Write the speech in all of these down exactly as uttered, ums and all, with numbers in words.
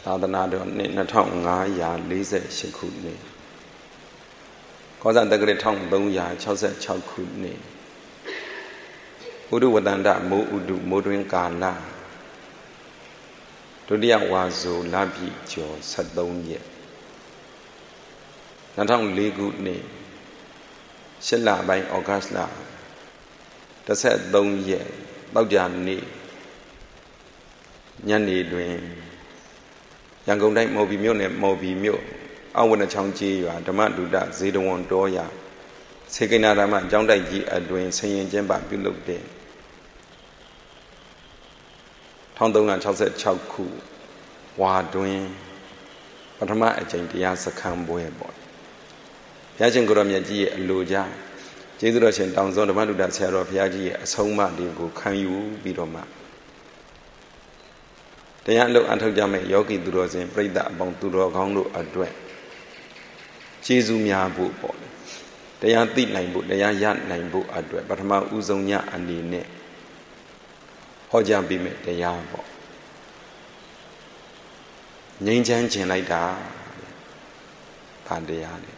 သာသနာတော်နှစ်နှစ်ထောင်ငါးရာလေးဆယ်ရှစ်ခုနှစ်ကောဇာတက္ကရာတစ်ထောင်သုံးရာခြောက်ဆယ်ခြောက်ခုနှစ်ဥဒုဝတ္တန္တမိုးဥဒုမိုးတွင်ကာလဒုတိယဝါဆိုလပြည့်ကျော်ဆက်သုံးရက်နှစ်ထောင်လေးခုနှစ်ရှစ်လပိုင်းဩဂတ်လတစ်ဆက်သုံးရက်တောက်ကြနေ့ညနေတွင်ရန်ကုန်တိုင်းမော်ဘီမြို့နယ်မော်ဘီမြို့အဝနချောင်းကြီးရွာဓမ္မဒုဒဇေတဝန်တော်ရစေကိနာဓမ္မကျောင်းတိုက်ကြီးအတွင်ဆင်ရင်ကျင်းပပြုလုပ်တဲ့တစ်သုံးခြောက်ခြောက်ခုဝါတွင်ပထမအကြိမ်တရားစခန်းပွဲပေါ့ဘုရားရှင်ကိုရောမြတ်ကြီးရဲ့အလိုကြကျေးဇူးတော်ရှင်တောင်စွန်းဓမ္မဒုဒဆရာတော်ဘုရားကြီးရဲ့အဆုံးအမတွေကိုခံယူပြီးတော့မှတရားအလုပ်အထောက်ကြမဲ့ယောဂီသူတော်စင်ပြိဿအပေါင်းသူတော်ကောင်းတို့အတွက်ကျေးဇူးများဖို့ပေါ့လေတရားသိနိုင်ဖို့တရားရနိုင်ဖို့အတွက်ပထမဦးဆုံးညအနေနဲ့ဟောကြားပေးမယ်တရားပေါ့ငြိမ်းချမ်းခြင်းလိုက်တာဗာတရားလေ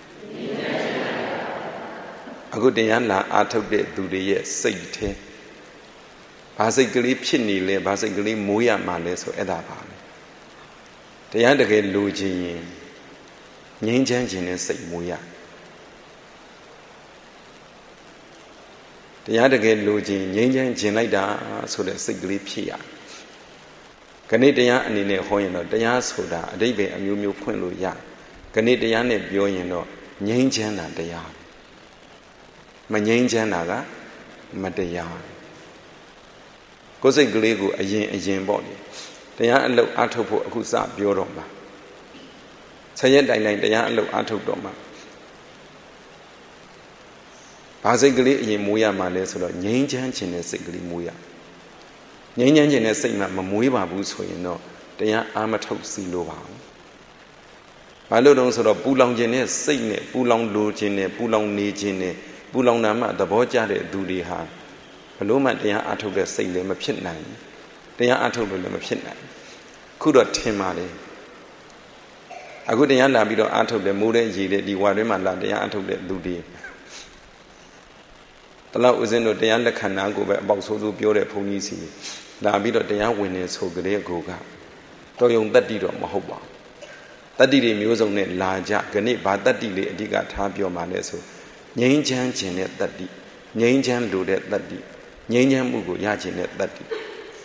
အခုတရားလာအားထုတ်တဲ့သူတွေရဲ့စိတ်ထဲဘာစိတ်ကလေးဖြစ်နေလဲဘာစိတ်ကလေးမိုးရမှာလဲဆိုအဲ့ဒါပါလေတရားတကယ်လိုချင်ရင်ငြိမ်းချမ်းခြင်းနဲ့စိတ်မိုးရတရားတကယ်လိုချင်ငြိမ်းချမ်းခြင်းလိုက်တာဆိုတဲ့စိတ်ကလေးဖြစ်ရခဏတရားအနေနဲ့ဟောရင်တော့တရားဆိုတာအဓိပ္ပာယ်အမျိုးမျိုးဖွင့်လို့ရခဏတရားနဲ့ပြောရင်တော့ငြိမ်းချမ်းတာတရားမငြိမ်းချမ်းတာကမတရားကိုယ်စိတ်ကလေးကိုအရင်အရင်ပေါ့လေတရားအလုပ်အားထုတ်ဖို့အခုစပြောတော့မှာဆက်ရက်တိုင်တိုင်တရားအလုပ်အားထုတ်တော့မှာဘာစိတ်ကလေးအရင်မွေးရမှာလဲဆိုတော့ငြိမ်းချမ်းခြင်းနဲ့စိတ်ကလေးမွေးရငြိမ်းချမ်းခြင်းနဲ့စိတ်မှမမွေးပါဘူးဆိုရင်တော့တရားအားမထုတ်စီလို့ပါဘူးဘာလို့တုံးဆိုတော့ပူလောင်ခြင်းနဲ့စိတ်နဲ့ပူလောင်လိုခြင်းနဲ့ပူလောင်နေခြင်းနဲ့ပူလောင်နာမှသဘောကျတဲ့သူတွေဟာဘလို့မှတရားအထုတ်တဲ့စိတ်လည်းမဖြစ်နိုင်ဘူးတရားအထုတ်လို့လည်းမဖြစ်နိုင်ခုတော့ထင်ပါလေအခုတရားလာပြီးတော့အထုတ်တယ်မိုးတဲ့ရေတဲ့ဒီဝါတွင်းမှာလာတရားအထုတ်တဲ့လူတွေတလောက်ဦးဇင်းတို့တရားလက်ခံနာကိုပဲအပေါက်ဆိုးဆိုးပြောတဲ့ဘုန်းကြီးစီလာပြီးတော့တရားဝင်နေဆိုကြတဲ့ကိုကတော်ယုံတတ္တိတော့မဟုတ်ပါဘူးတတ္တိတွေမျိုးစုံနဲ့လာကြခဏဘာတတ္တိလေးအဓိကထားပြောမှလဲဆိုငြိမ်းချမ်းခြင်းတဲ့တတ္တိငြိမ်းချမ်းလိုတဲ့တတ္တိငြိမ်းချမ်းမှုကိုရခြင်းတဲ့တတ္တိ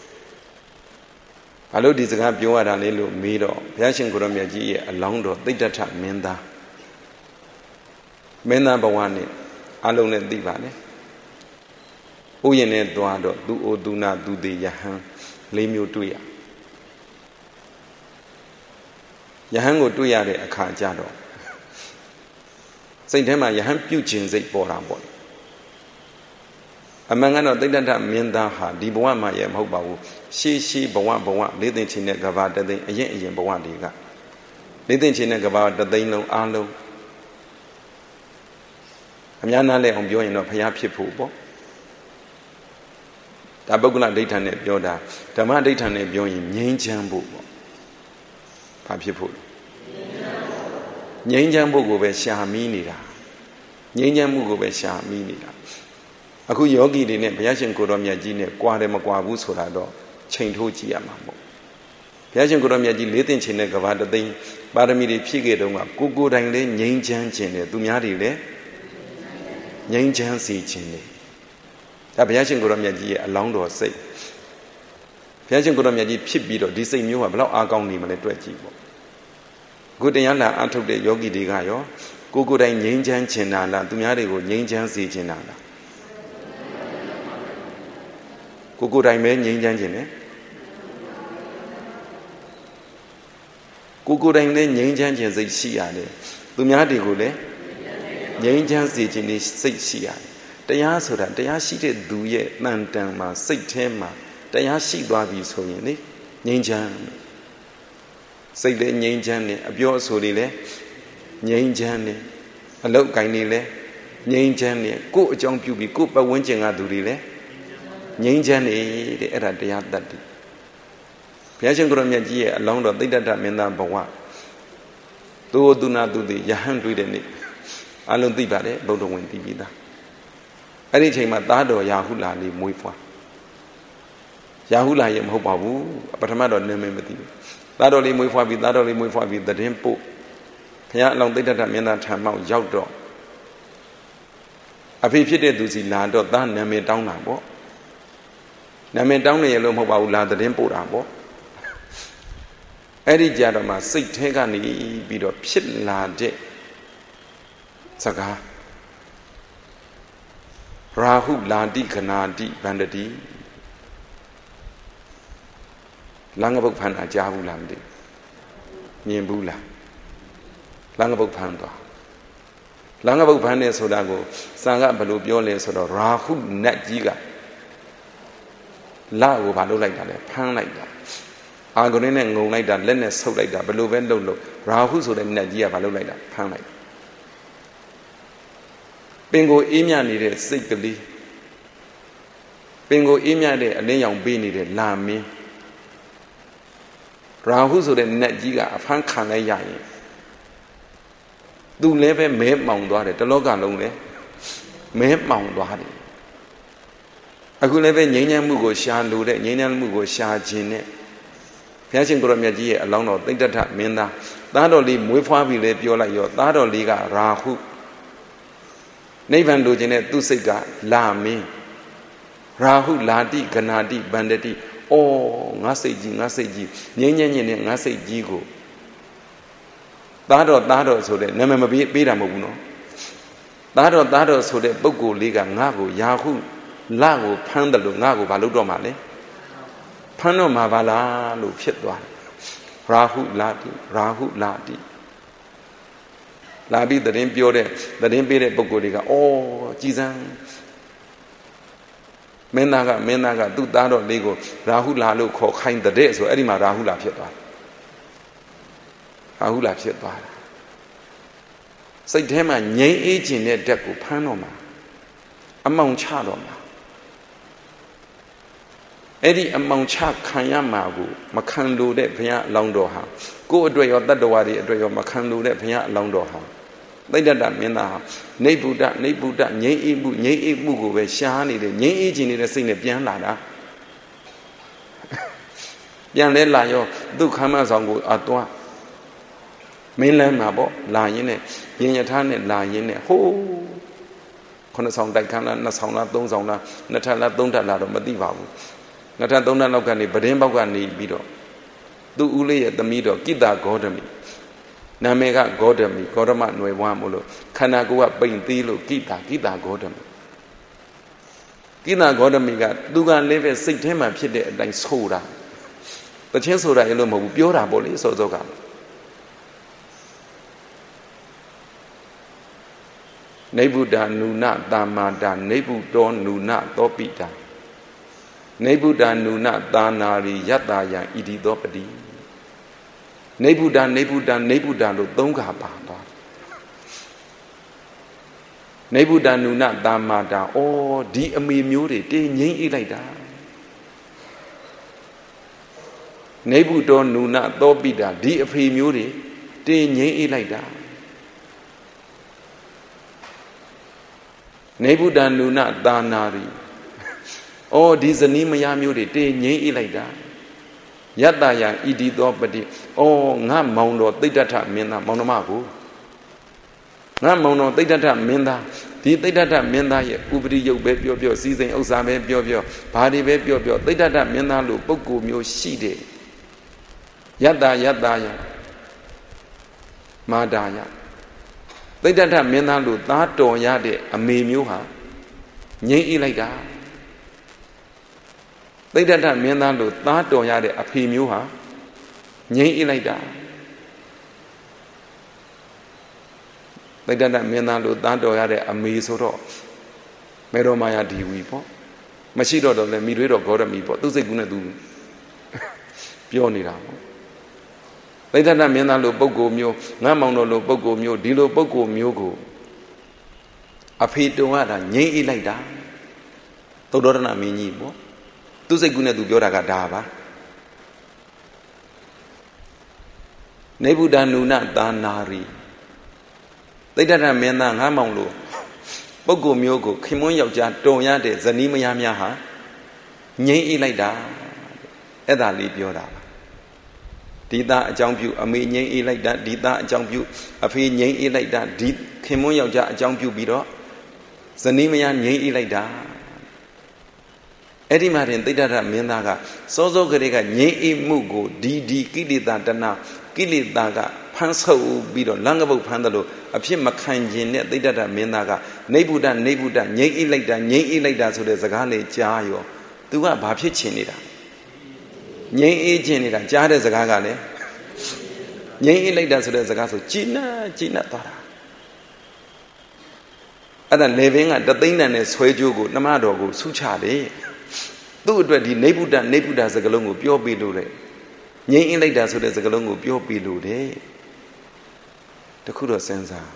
ဘာလို့ဒီစကားပြောရတာလဲလို့မေးတော့ဘုရားရှင်ကိုရောမြတ်ကြီးရဲ့အလောင်းတော်သိတ္တထမင်းသားမင်းသားဘဝနဲ့အလုံးနဲ့သိပါလေဥယျာဉ်နဲ့သွားတော့သူအိုသူနာသူသေးယဟန်လေးမျိုးတွေ့ရယဟန်ကိုတွေ့ရတဲ့အခါကျတော့စိတ်ထဲမှာယဟန်ပြုတ်ခြင်းစိတ်ပေါ်တာပေါ့အမှန်ကတော့သိတ္တထမင်းသားဟာဒီဘဝမှာရဲ့မဟုတ်ပါဘူးရှေးရှေးဘဝဘဝလေးသိင်ချင်းနဲ့ကဘာတသိန်းအရင်အရင်ဘဝတွေကလေးသိင်ချင်းနဲ့ကဘာတသိန်းလုံးအားလုံးအများနာလဲအောင်ပြောရင်တော့ဖျားဖြစ်ဖို့ပေါ့ဒါပုဂ္ဂလဒိဋ္ဌာနဲ့ပြောတာဓမ္မဒိဋ္ဌာနဲ့ပြောရင်ငြိမ်းချမ်းဖို့ပေါ့ဘာဖြစ်ဖို့ငြိမ်းချမ်းဖို့ကိုပဲရှာမီးနေတာငြိမ်းချမ်းမှုကိုပဲရှာမီးနေတာအခုယောဂီတွေနဲ့ဘုရားရှင်ကိုရောမြတ်ကြီးနဲ့ကြွားတယ်မကြွားဘူးဆိုတာတော့ချိန်ထိုးကြည့်ရမှာပေါ့ဘုရားရှင်ကိုရောမြတ်ကြီးလေးသိင်ချင်းနဲ့ကဘာတသိန်းပါရမီတွေဖြည့်ခဲ့တော့ကကိုကိုတိုင်လေးငြိမ်းချမ်းခြင်းနဲ့သူများတွေလည်းငြိမ်းချမ်းစေခြင်းနဲ့ဒါဘုရားရှင်ကိုရောမြတ်ကြီးရဲ့အလောင်းတော်စိတ်ဘုရားရှင်ကိုရောမြတ်ကြီးဖြစ်ပြီးတော့ဒီစိတ်မျိုးကဘယ်လောက်အားကောင်းနေမလဲတွေ့ကြည့်ပေါ့အခုတရားလာအထုတ်တဲ့ယောဂီတွေကရောကိုကိုတိုင်ငြိမ်းချမ်းခြင်းနာလားသူများတွေကိုငြိမ်းချမ်းစေခြင်းနာလားကိုကိုတိုင်ပဲငြိမ်းချမ်းခြင်းနဲ့ကိုကိုတိုင်လည်းငြိမ်းချမ်းခြင်းစိတ်ရှိရတယ်သူများတွေကိုလည်းငြိမ်းချမ်းစေခြင်းနဲ့စိတ်ရှိရတယ်တရားဆိုတာတရားရှိတဲ့သူရဲ့တန်တန်မှာစိတ်ထဲမှာတရားရှိသွားပြီဆိုရင်လေငြိမ်းချမ်းစိတ်လည်းငြိမ်းချမ်းတယ်အပြောအဆိုတွေလည်းငြိမ်းချမ်းတယ်အလုပ်ကိုင်းတွေလည်းငြိမ်းချမ်းတယ်ကိုယ့်အကြောင်းပြုပြီးကိုယ့်ပတ်ဝန်းကျင်ကသူတွေလည်းငြိမ်းချမ်းနေတဲ့အဲ့ဒါတရားတတ်တယ်ဘုရားရှင်ကိုရမြတ်ကြီးရဲ့အလောင်းတော်သိတ္တထမင်းသားဘဝသူ့သူနာသူသည်ယဟန်တွေ့တဲ့နေ့အလုံးသိပါတယ်ဗုဒ္ဓဝင်သိပြီးသားအဲ့ဒီချိန်မှာသားတော်ရာဟုလာလေးမွေးဖွားရာဟုလာရဲ့မဟုတ်ပါဘူးပထမတော့နာမည်မသိဘူးသားတော်လေးမွေးဖွားပြီးသားတော်လေးမွေးဖွားပြီးသတင်းပို့ဘုရားအလောင်းသိတ္တထမင်းသားထံမှရောက်တော့အဖေဖြစ်တဲ့သူစီလာတော့သားနာမည်တောင်းတာပေါ့နာမည်တောင်းနေရလို့မဟုတ်ပါဘူးလာသတင်းပို့တာပေါ့အဲ့ဒီကြတော့မှစိတ်ထဲကနေပြီးတော့ဖြစ်လာတဲ့စကားရာဟုလာတိခနာတိဗန္တတိလင္ကပုတ်ဖန်တာကြားဘူးလားမသိမြင်ဘူးလားလင္ကပုတ်ဖန်သွားလင္ကပုတ်ဖန်နေဆိုတာကိုစံကဘယ်လိုပြောလဲဆိုတော့ရာဟုနတ်ကြီးကလာကိုဘာလုပ်လိုက်တာလဲဖမ်းလိုက်တာအာဂုဏနဲ့ငုံလိုက်တာလက်နဲ့ဆုပ်လိုက်တာဘယ်လိုပဲလုပ်လို့ရာဟုဆိုတဲ့နတ်ကြီးကဘာလုပ်လိုက်တာဖမ်းလိုက်ပင်ကိုအေးမြနေတဲ့စိတ်ကလေးပင်ကိုအေးမြတဲ့အလင်းရောင်ပေးနေတဲ့လာမင်းရာဟုဆိုတဲ့နတ်ကြီးကအဖမ်းခံလိုက်ရရင်သူလည်းပဲမဲမှောင်သွားတယ်တလောကလုံးလည်းမဲမှောင်သွားတယ်အခုလည်းပဲငြိမ်းချမ်းမှုကိုရှာလိုတဲ့ငြိမ်းချမ်းမှုကိုရှာခြင်းနဲ့ဘုရားရှင်ကိုရမြတ်ကြီးရဲ့အလောင်းတော်သိတ္တထမင်းသားသားတော်လေးမွေးဖွားပြီးလဲပြောလိုက်ရောသားတော်လေးကရာဟုနိဗ္ဗာန်လိုချင်တဲ့သူ့စိတ်ကလာမင်းရာဟုလာတိဂနာတိဗန္တတိအော်ငါစိတ်ကြီးငါစိတ်ကြီးငြိမ်းချမ်းခြင်းနဲ့ငါစိတ်ကြီးကိုသားတော်သားတော်ဆိုတဲ့နာမည်မပေးပေးတာမဟုတ်ဘူးနော်သားတော်သားတော်ဆိုတဲ့ပုဂ္ဂိုလ်လေးကငါ့ကိုရာဟုလကိုဖမ်းတယ်လို့ငါ့ကိုဘာလုပ်တော့မှလဲဖမ်းတော့မှာပါလားလို့ဖြစ်သွားတယ်ရာဟုလာတိရာဟုလာတိလာပြီးသတင်းပြောတဲ့သတင်းပေးတဲ့ပုဂ္ဂိုလ်တွေကအော်ကြည်စမ်းမင်းသားကမင်းသားကသူ့သားတော်လေးကိုရာဟုလာလို့ခေါ်ခိုင်းတဲ့ဆိုအဲ့ဒီမှာရာဟုလာဖြစ်သွားတယ်ရာဟုလာဖြစ်သွားတာစိတ်ထဲမှာငြိမ်းအေးခြင်းတဲ့ဓာတ်ကိုဖမ်းတော့မှာအမောင်ချတော့မှာအဲ့ဒီအမောင်ချခံရမှာကိုမခံလို့တဲ့ဘုရားအလောင်းတော်ဟာကိုယ်အတွက်ရောတတ္တဝါတွေအတွက်ရောမခံလို့တဲ့ဘုရားအလောင်းတော်ဟာသိတ္တတမင်းသားဟာနေဗုဒ္ဓနေဗုဒ္ဓငြိမ်းအေးမှုငြိမ်းအေးမှုကိုပဲရှားနေတယ်ငြိမ်းအေးခြင်းနေတဲ့စိတ်နဲ့ပြန်လာတာပြန်လဲလာရောသူ့ခမ်းမဆောင်ကိုအသွားမင်းလမ်းမှာပေါ့လာရင်းနဲ့ရင်ရထားနဲ့လာရင်းနဲ့ဟိုးခုနှစ်ဆောင်တိုက်ခန်းလားနှစ်ဆောင်လားသုံးဆောင်လားနှစ်ထပ်လားသုံးထပ်လားတော့မသိပါဘူးနှစ်ထပ်သုံးထပ်လောက်ကနေပဒင်းပေါက်ကနေပြီးတော့သူ့ဦးလေးရဲ့သမီးတော်ကိတာဂေါတမီနာမည်ကဂေါတမီဂေါတမຫນွယ်ဝါမို့လို့ခန္ဓာကိုယ်ကပိန်သေးလို့ကိတာကိတာဂေါတမီကိတာဂေါတမီကသူကလည်းပဲစိတ်ထဲမှာဖြစ်တဲ့အတိုင်းဆိုတာတချင်းဆိုတာရလို့မဟုတ်ဘူးပြောတာပေါ့လေစောစောကနိဗ္ဗုဒ္ဓနုနတာမာတာနိဗ္ဗုတောနုနသောပိတာနိဗ္ဗုဒ္ဓနုနသာနာရိယတ္တယံဣတိသောပတိနိဗ္ဗုဒ္ဓနိဗ္ဗုဒ္ဓနိဗ္ဗုဒ္ဓလို့သုံးခါပါသွားနိဗ္ဗုဒ္ဓနုနတာမာတာဩဒီအမေမျိုးတွေတင်းငိမ့်အိလိုက်တာနိဗ္ဗုတောနုနသောပိတာဒီအဖေမျိုးတွေတင်းငိမ့်အိလိုက်တာနိဗ္ဗုဒ္ဓနုနသာနာရိဩဒီဇနီးမယားမျိုးတွေတင်းငိမ့်အိလိုက်တာယတ္တယံဣတိသောပတိဩငါမောင်တော်သိတ္တထမင်းသားမောင်နှမကိုငါမောင်တော်သိတ္တထမင်းသားဒီသိတ္တထမင်းသားရဲ့ဥပရိယုတ်ပဲပြောပြောစီစဉ်ဥစ္စာပဲပြောပြောဘာတွေပဲပြောပြောသိတ္တထမင်းသားလို့ပုဂ္ဂိုလ်မျိုးရှိတယ်ယတ္တယတ္တယမာဒာယသိတ္တထမင်းသားလို့သားတော်ရတဲ့အမေမျိုးဟာငြိမ့်အိလိုက်တာသိတ္တထမင်းသားလို့သားတော်ရတဲ့အဖေမျိုးဟာငြိမ့်အိလိုက်တာသိတ္တထမင်းသားလို့သားတော်ရတဲ့အမေဆိုတော့မေတော်မာယာဒီဝီပေါ့မရှိတော့တော့လဲမိတွေးတော့ဂေါရမီပေါ့သူစိတ်ကူးနဲ့သူပြောနေတာပေါ့သိတ္တထမင်းသားလို့ပုဂ္ဂိုလ်မျိုးငါမောင်တော်လို့ပုဂ္ဂိုလ်မျိုးဒီလိုပုဂ္ဂိုလ်မျိုးကိုအဖေတုံရတာငြိမ့်အိလိုက်တာသုတ္တရဏမင်းကြီးပေါ့သူစိတ်ကူးနဲ့သူပြောတာကဒါပါနေဗုဒ္ဓနုနသာနာရီသိတ္တရမင်းသားငါးမောင်လို့ပုဂ္ဂိုလ်မျိုးကိုခင်မွန်းယောက်ျားတုံရတဲ့ဇနီးမယားများဟာငြိမ်းအေးလိုက်တာအဲ့ဒါလေးပြောတာပါဒီသားအကြောင်းပြုအမေငြိမ်းအေးလိုက်တာဒီသားအကြောင်းပြုအဖေငြိမ်းအေးလိုက်တာဒီခင်မွန်းယောက်ျားအကြောင်းပြုပြီးတော့ဇနီးမယားငြိမ်းအေးလိုက်တာအဲ့ဒီမှာတင်သိတ္တရမင်းသားကစောစောကလေးကငြိမ်းအေးမှုကိုဒီဒီကိလေသာတဏကိလေသာကဖန်ဆုပ်ပြီးတော့လං္ကပုတ်ဖန်တယ်လို့အဖြစ်မခံခြင်းနဲ့သိတ္တရမင်းသားကနေဗုဒ္ဓနေဗုဒ္ဓငြိမ်းအေးလိုက်တာငြိမ်းအေးလိုက်တာဆိုတဲ့စကားလေးကြားရောသူကဘာဖြစ်ချင်နေတာငြိမ်းအေးချင်နေတာကြားတဲ့စကားကလည်းငြိမ်းအေးလိုက်တာဆိုတဲ့စကားဆိုကြည်နာကြည်နာသွားတာအဲ့ဒါလေဘင်းကတသိန်းတန်နဲ့ဆွဲကြိုးကိုနှမတော်ကိုဆူချတယ်သူ့အတွက်ဒီနေဗုဒ္ဓနေဗုဒ္ဓစကားလုံးကိုပြောပြလို့တဲ့ငြိမ်းအေးလိုက်တာဆိုတဲ့စကားလုံးကိုပြောပြလို့တဲ့တခုတော့စဉ်းစား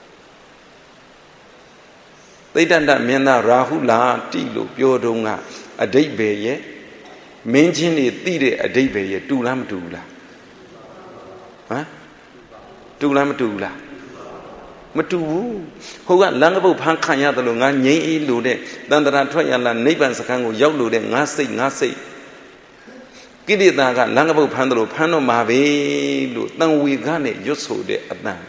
သိတ္တန္တမင်းသားရာဟုလာတိလို့ပြောတော့ကအဓိပ္ပာယ်ရဲ့မင်းချင်းတွေသိတဲ့အဓိပ္ပာယ်ရဲ့တူလားမတူဘူးလားဟမ်တူလားမတူဘူးလားမတူဘူးဟိုကလං္ကပုတ်ဖန်ခံရတယ်လို့ငါငြိမ်းအေးလို့တဲ့တန်တရာထွက်ရလာနိဗ္ဗာန်စခန်းကိုရောက်လို့တဲ့ငါစိတ်ငါစိတ်ကိလေသာကလං္ကပုတ်ဖန်တယ်လို့ဖန်တော့မှာပဲလို့တန်ဝေကနဲ့ရွတ်ဆိုတဲ့အတန်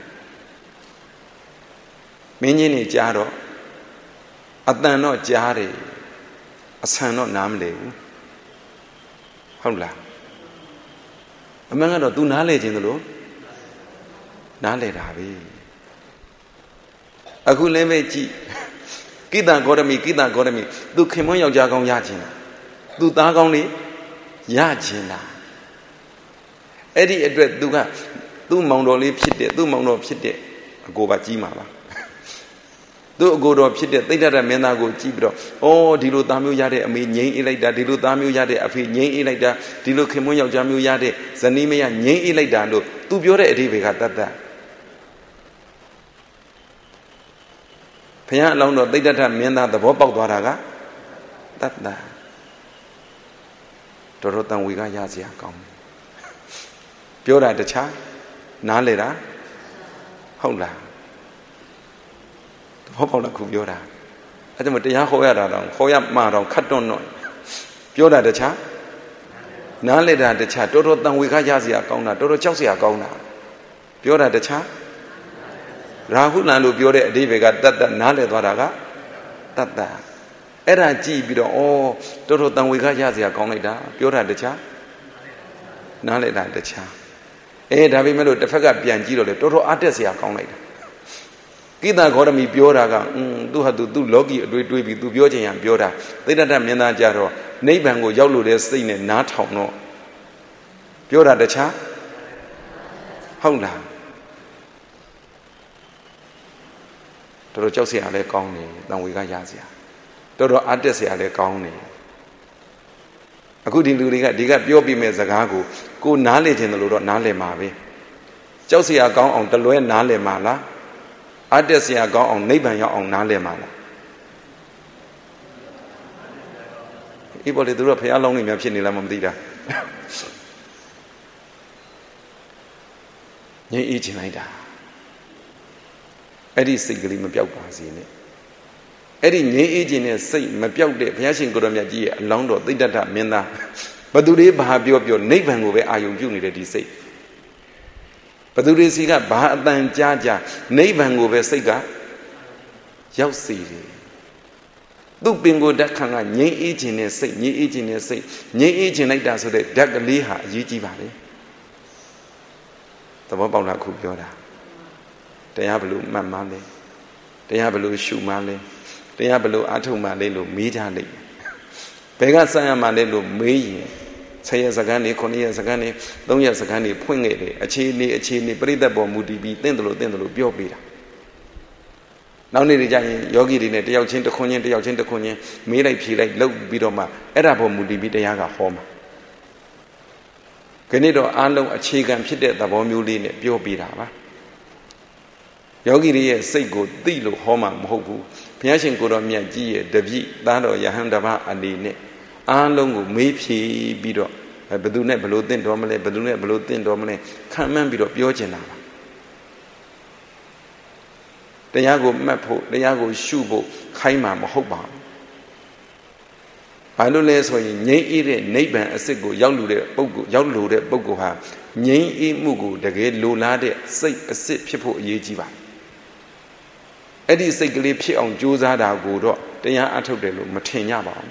မင်းကြီးနေကြားတော့အတန်တော့ကြားတယ်အဆန်တော့နားမလည်ဘူးဟုတ်လားအမှန်ကတော့ तू နားလဲခြင်းသလိုနားလဲတာပဲအခုလည်းပဲကြည့်ကိတံဂေါရမီကိတံဂေါရမီ तू ခင်မွန်းယောက်ျားကောင်းရခြင်းလား तू သားကောင်းလေးရခြင်းလားအဲ့ဒီအတွက် तू ကသူ့မောင်တော်လေးဖြစ်တဲ့သူ့မောင်တော်ဖြစ်တဲ့အကိုပါကြီးမှာပါသူ့အကိုတော်ဖြစ်တဲ့သိတ္တရမင်းသားကိုကြည့်ပြီးတော့ဩဒီလိုသားမျိုးရတဲ့အမေငြိမ်းအေးလိုက်တာဒီလိုသားမျိုးရတဲ့အဖေငြိမ်းအေးလိုက်တာဒီလိုခင်မွန်းယောက်ျားမျိုးရတဲ့ဇနီးမယားငြိမ်းအေးလိုက်တာလို့သူပြောတဲ့အဓိပ္ပာယ်ကတတ်တတ်ဘုရားအလောင်းတော်သိတ္တရမင်းသားသဘောပေါက်သွားတာကတတ်တတ်တော်တော်တန်ဝေကရစရာကောင်းတယ်ပြောတာတခြားနားလေတာဟုတ်လားသဘောပေါက်လားခုပြောတာအဲ့ဒါမှတရားဟောရတာတော့ဟောရမှတော့ခတ်တွန်းတော့ပြောတာတခြားနားလေတာတခြားတော်တော်တန်ဝေကရစရာကောင်းတာတော်တော်ကြောက်စရာကောင်းတာပြောတာတခြားရာဟုလန်လို့ပြောတဲ့အဓိပ္ပာယ်ကတတ်တတ်နားလေသွားတာကတတ်တတ်အဲ့ဒါကြည့်ပြီးတော့ဩတော်တော်တန်ဝေကရစရာကောင်းလိုက်တာပြောတာတခြားနားလေတာတခြားအဲဒါပေမဲ့လို့တစ်ဖက်ကပြန်ကြည့်တော့လေတော်တော်အားတက်စရာကောင်းလိုက်တာကိတံဂေါရမီပြောတာကအင်းသူဟာသူသူလောကီအတွေ့တွေးပြီးသူပြောချင်ရပြောတာသိတ္တမင်းသားကြတော့နိဗ္ဗာန်ကိုရောက်လို့တဲ့စိတ်နဲ့နားထောင်တော့ပြောတာတခြားဟုတ်လားတော်တော်ကြောက်စရာလည်းကောင်းတယ်တန်ဝေကရစရာတော်တော်အားတက်စရာလည်းကောင်းတယ်အခုဒီလူတွေကဒီကပြောပြမဲ့စကားကိုကိုနားလေခြင်းတယ်လို့တော့နားလည်မှာပဲကြောက်စရာကောင်းအောင်တလွဲနားလည်မှာလားအားတက်စရာကောင်းအောင်နိဗ္ဗာန်ရောက်အောင်နားလည်မှာလားဒီပေါ်လေသူတို့ဖျားလောင်းနေများဖြစ်နေလားမသိတာငြိမ်းအေးချင်လိုက်တာအဲ့ဒီစိတ်ကလေးမပြောက်ပါစေနဲ့အဲ့ဒီငြိမ်းအေးခြင်းနဲ့စိတ်မပြောက်တဲ့ဘုရားရှင်ကိုယ်တော်မြတ်ကြီးရဲ့အလောင်းတော်သိတ္တမင်းသားဘသူတွေဘာပြောပြောနိဗ္ဗာန်ကိုပဲအာယုံပြုနေတဲ့ဒီစိတ်ဘသူတွေစီကဘာအတန်ကြားကြားနိဗ္ဗာန်ကိုပဲစိတ်ကရောက်စီတယ်သူ့ပင်ကိုဓာတ်ခံကငြိမ်းအေးခြင်းနဲ့စိတ်ငြိမ်းအေးခြင်းနဲ့စိတ်ငြိမ်းအေးခြင်းလိုက်တာဆိုတဲ့ဓာတ်ကလေးဟာအရေးကြီးပါလေသဘောပေါက်လားခုပြောတာတရားဘလို့မှတ်မှန်းလဲတရားဘလို့ရှုမှန်းလဲတရားဘလို့အားထုတ်မှလဲလို့မေးကြလိုက်ဘယ်ကစမ်းရမှလဲလို့မေးရင်ဆယ်ရက်စကန်နေခုနှစ်ရက်စကန်နေသုံးရက်စကန်နေဖွင့်ခဲ့တယ်အခြေအနေအခြေအနေပြိဿပေါ်မူတည်ပြီးတင့်တယ်လို့တင့်တယ်လို့ပြောပြတာနောက်နေ့တွေကျရင်ယောဂီတွေနဲ့တယောက်ချင်းတစ်ခွန်းချင်းတယောက်ချင်းတစ်ခွန်းချင်းမေးလိုက်ဖြေလိုက်လုပ်ပြီးတော့မှအဲ့ဒါပေါ်မူတည်ပြီးတရားကဟောမှာခဏတော့အားလုံးအခြေခံဖြစ်တဲ့သဘောမျိုးလေးနဲ့ပြောပြတာပါယောဂီတွေရဲ့စိတ်ကိုသိလို့ဟောမှာမဟုတ်ဘူးဘုရားရှင်ကိုယ်တော်မြတ်ကြီးရဲ့တပည့်သားတော်ယဟန်တပအနေနဲ့အားလုံးကိုမေးဖြေပြီးတော့ဘယ်သူနဲ့ဘယ်လိုသင့်တော်မလဲဘယ်သူနဲ့ဘယ်လိုသင့်တော်မလဲခံမှန်းပြီးတော့ပြောချင်တာပါတရားကိုမှတ်ဖို့တရားကိုရှုဖို့ခိုင်းမှာမဟုတ်ပါဘူးဘာလို့လဲဆိုရင်ငြိမ်းအေးတဲ့နိဗ္ဗာန်အစစ်ကိုရောက်လို့တဲ့ပုဂ္ဂိုလ်ရောက်လို့တဲ့ပုဂ္ဂိုလ်ဟာငြိမ်းအေးမှုကိုတကယ်လိုလားတဲ့စိတ်အစစ်ဖြစ်ဖို့အရေးကြီးပါတယ်အဲ့ဒီစိတ်ကလေးဖြစ်အောင်ကြိုးစားတာကိုတော့တရားအထုတ်တယ်လို့မထင်ကြပါဘူး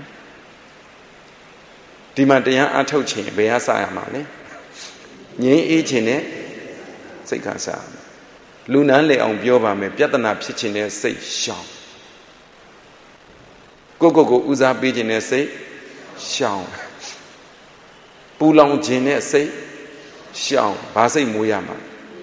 ဒီမှာတရားအထုတ်ခြင်းဘယ်ဟာစရမှာလဲငြိမ်းအေးခြင်းနဲ့စိတ်ကစရမှာလူနန်းလေအောင်ပြောပါမယ်ပြဿနာဖြစ်ခြင်းနဲ့စိတ်ရှောင်ကိုကိုကိုဦးစားပေးခြင်းနဲ့စိတ်ရှောင်ပူလောင်ခြင်းနဲ့စိတ်ရှောင်ဘာစိတ်မွေးရမှာ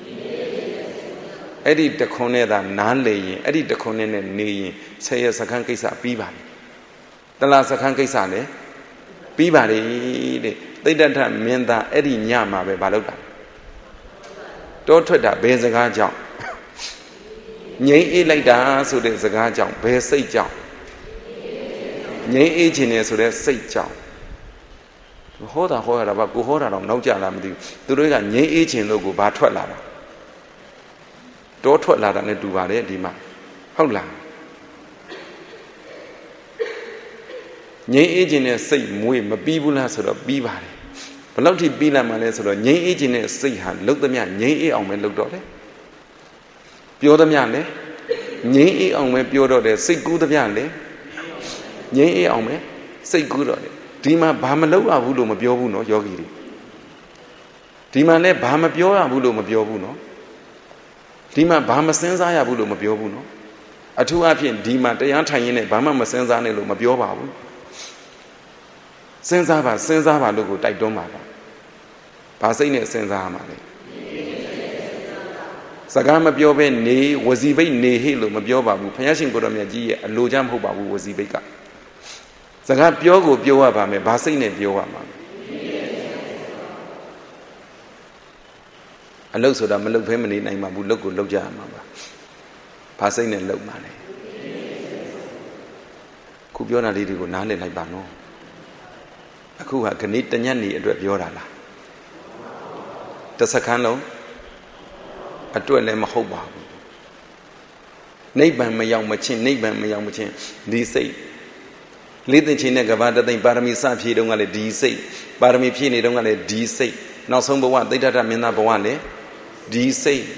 အဲ့ဒီတခွန်းနဲ့သာနားလေရင်အဲ့ဒီတခွန်းနဲ့နေရင်ဆယ်ရစခန်းကိစ္စပြီးပါပြီတလားစခန်းကိစ္စလည်းပြီးပါလေတဲ့သိတ္တထမင်းသားအဲ့ဒီညမှာပဲမလုပ်တာတောထွက်တာဘယ်စကားကြောင့်ငြိမ်းအေးလိုက်တာဆိုတဲ့စကားကြောင့်ဘယ်စိတ်ကြောင့်ငြိမ်းအေးခြင်းနဲ့ဆိုတဲ့စိတ်ကြောင့်ဟောတာဟောရတာပါကိုဟောတာတော့နောက်ကြလားမသိဘူးသူတို့ကငြိမ်းအေးခြင်းလို့ကိုဘာထွက်လာတာတောထွက်လာတာနဲ့တူပါတယ်ဒီမှာဟုတ်လားငြိမ်းအေးခြင်းနဲ့စိတ်မွေးမပြီးဘူးလားဆိုတော့ပြီးပါတယ်ဘယ်လောက်ထိပြီးလာမှလဲဆိုတော့ငြိမ်းအေးခြင်းနဲ့စိတ်ဟာလှုပ်သမျှငြိမ်းအေးအောင်ပဲလှုပ်တော့တယ်ပြောသမျှလည်းငြိမ်းအေးအောင်ပဲပြောတော့တယ်စိတ်ကူးသမျှလည်းငြိမ်းအေးအောင်ပဲစိတ်ကူးတော့တယ်ဒီမှာဘာမလုပ်ရဘူးလို့မပြောဘူးနော်ယောဂီတွေဒီမှာလည်းဘာမပြောရဘူးလို့မပြောဘူးနော်ဒီမှာဘာမစင်စားရဘူးလို့မပြောဘူးနော်အထူးအဖြင့်ဒီမှာတရားထိုင်ရင်းနဲ့ဘာမှမစင်စားနဲ့လို့မပြောပါဘူးစဉ်းစားပါစဉ်းစားပါလို့ကိုတိုက်တွန်းပါပါဘာစိတ်နဲ့စဉ်းစားရမှာလဲစကားမပြောဘဲနေဝစီဘိတ်နေဟိလို့မပြောပါဘူးဘုရားရှင်ကိုတော်မြတ်ကြီးရဲ့အလိုချမ်းမဟုတ်ပါဘူးဝစီဘိတ်ကစကားပြောကိုပြောရပါမယ်ဘာစိတ်နဲ့ပြောရမှာအလုပ်ဆိုတာမလုပ်ဘဲမနေနိုင်ပါဘူးလုပ်ကိုလုပ်ကြရမှာပါဘာစိတ်နဲ့လုပ်မှာလဲခုပြောတာလေးတွေကိုနားလည်လိုက်ပါနော်အခုဟာခဏတညက်နေအတွက်ပြောတာလားတစ်စက္ကန့်လုံးအတွက်လည်းမဟုတ်ပါဘူးနိဗ္ဗာန်မရောက်မချင်းနိဗ္ဗာန်မရောက်မချင်းဒီစိတ်လေးသိချင်းနဲ့ကဘာတသိမ့်ပါရမီစဖြည့်တုန်းကလည်းဒီစိတ်ပါရမီဖြည့်နေတုန်းကလည်းဒီစိတ်နောက်ဆုံးဘဝသိတ္တတမင်းသားဘဝလည်းဒီစိတ်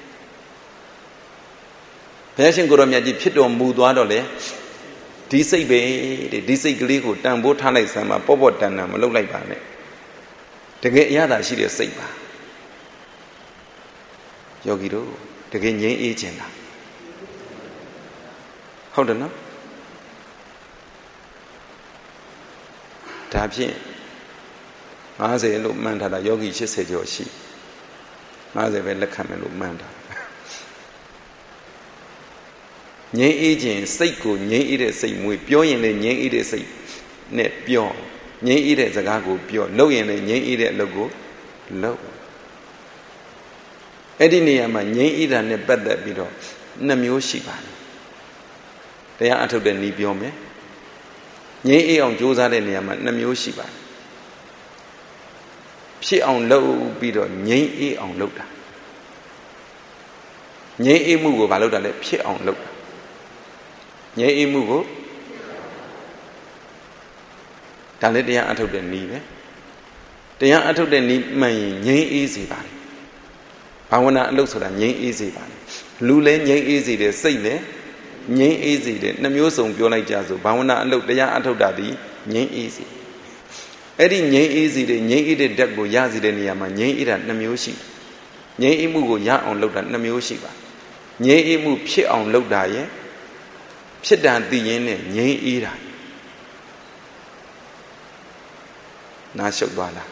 ဘုရားရှင်ကိုရောမြတ်ကြီးဖြစ်တော်မူသွားတော့လေဒီစိတ်ပဲတဲ့ဒီစိတ်ကလေးကိုတန်ဖိုးထားလိုက်စမ်းပါပေါ့ပေါ့တန်တန်မလုပ်လိုက်ပါနဲ့တကယ်အရသာရှိတဲ့စိတ်ပါယောဂီတို့တကယ်ငြိမ်းအေးခြင်းလားဟုတ်တယ်နော်ဒါဖြင့်၅၀လို့မှန်းထားတာယောဂီ၈၀ကျော်ရှိ၅၀ပဲလက်ခံမယ်လို့မှန်းထားငြိမ်းအေးခြင်းစိတ်ကိုငြိမ်းအေးတဲ့စိတ်မွေးပြောရင်လည်းငြိမ်းအေးတဲ့စိတ်နဲ့ပြောငြိမ်းအေးတဲ့စကားကိုပြောလုပ်ရင်လည်းငြိမ်းအေးတဲ့အလုပ်ကိုလုပ်အဲ့ဒီနေရာမှာငြိမ်းအေးတာနဲ့ပတ်သက်ပြီးတော့နှစ်မျိုးရှိပါတယ်တရားအထုတ်တဲ့နည်းပြောမယ်ငြိမ်းအေးအောင်ကြိုးစားတဲ့နေရာမှာနှစ်မျိုးရှိပါတယ်ဖြစ်အောင်လုပ်ပြီးတော့ငြိမ်းအေးအောင်လုပ်တာငြိမ်းအေးမှုကိုမလုပ်တာလဲဖြစ်အောင်လုပ်တာငြိမ်းအေးမှုကိုဒါလည်းတရားအထုတ်တဲ့နည်းပဲတရားအထုတ်တဲ့နည်းမှန်ရင်ငြိမ်းအေးစေပါတယ်ဘာဝနာအလုပ်ဆိုတာငြိမ်းအေးစေပါတယ်လူလည်းငြိမ်းအေးစေတယ်စိတ်လည်းငြိမ်းအေးစေတယ်နှမျိုးစုံပြောလိုက်ကြဆိုဘာဝနာအလုပ်တရားအထုတ်တာဒီငြိမ်းအေးစေအဲ့ဒီငြိမ်းအေးစေတဲ့ငြိမ်းအေးတဲ့ဓာတ်ကိုရစေတဲ့နေရာမှာငြိမ်းအေးတာနှမျိုးရှိငြိမ်းအေးမှုကိုရအောင်လုပ်တာနှမျိုးရှိပါငြိမ်းအေးမှုဖြစ်အောင်လုပ်တာရဲ့ဖြစ်တာသိရင်နဲ့ငြိမ်းအေးတာနားရှုပ်သွားလား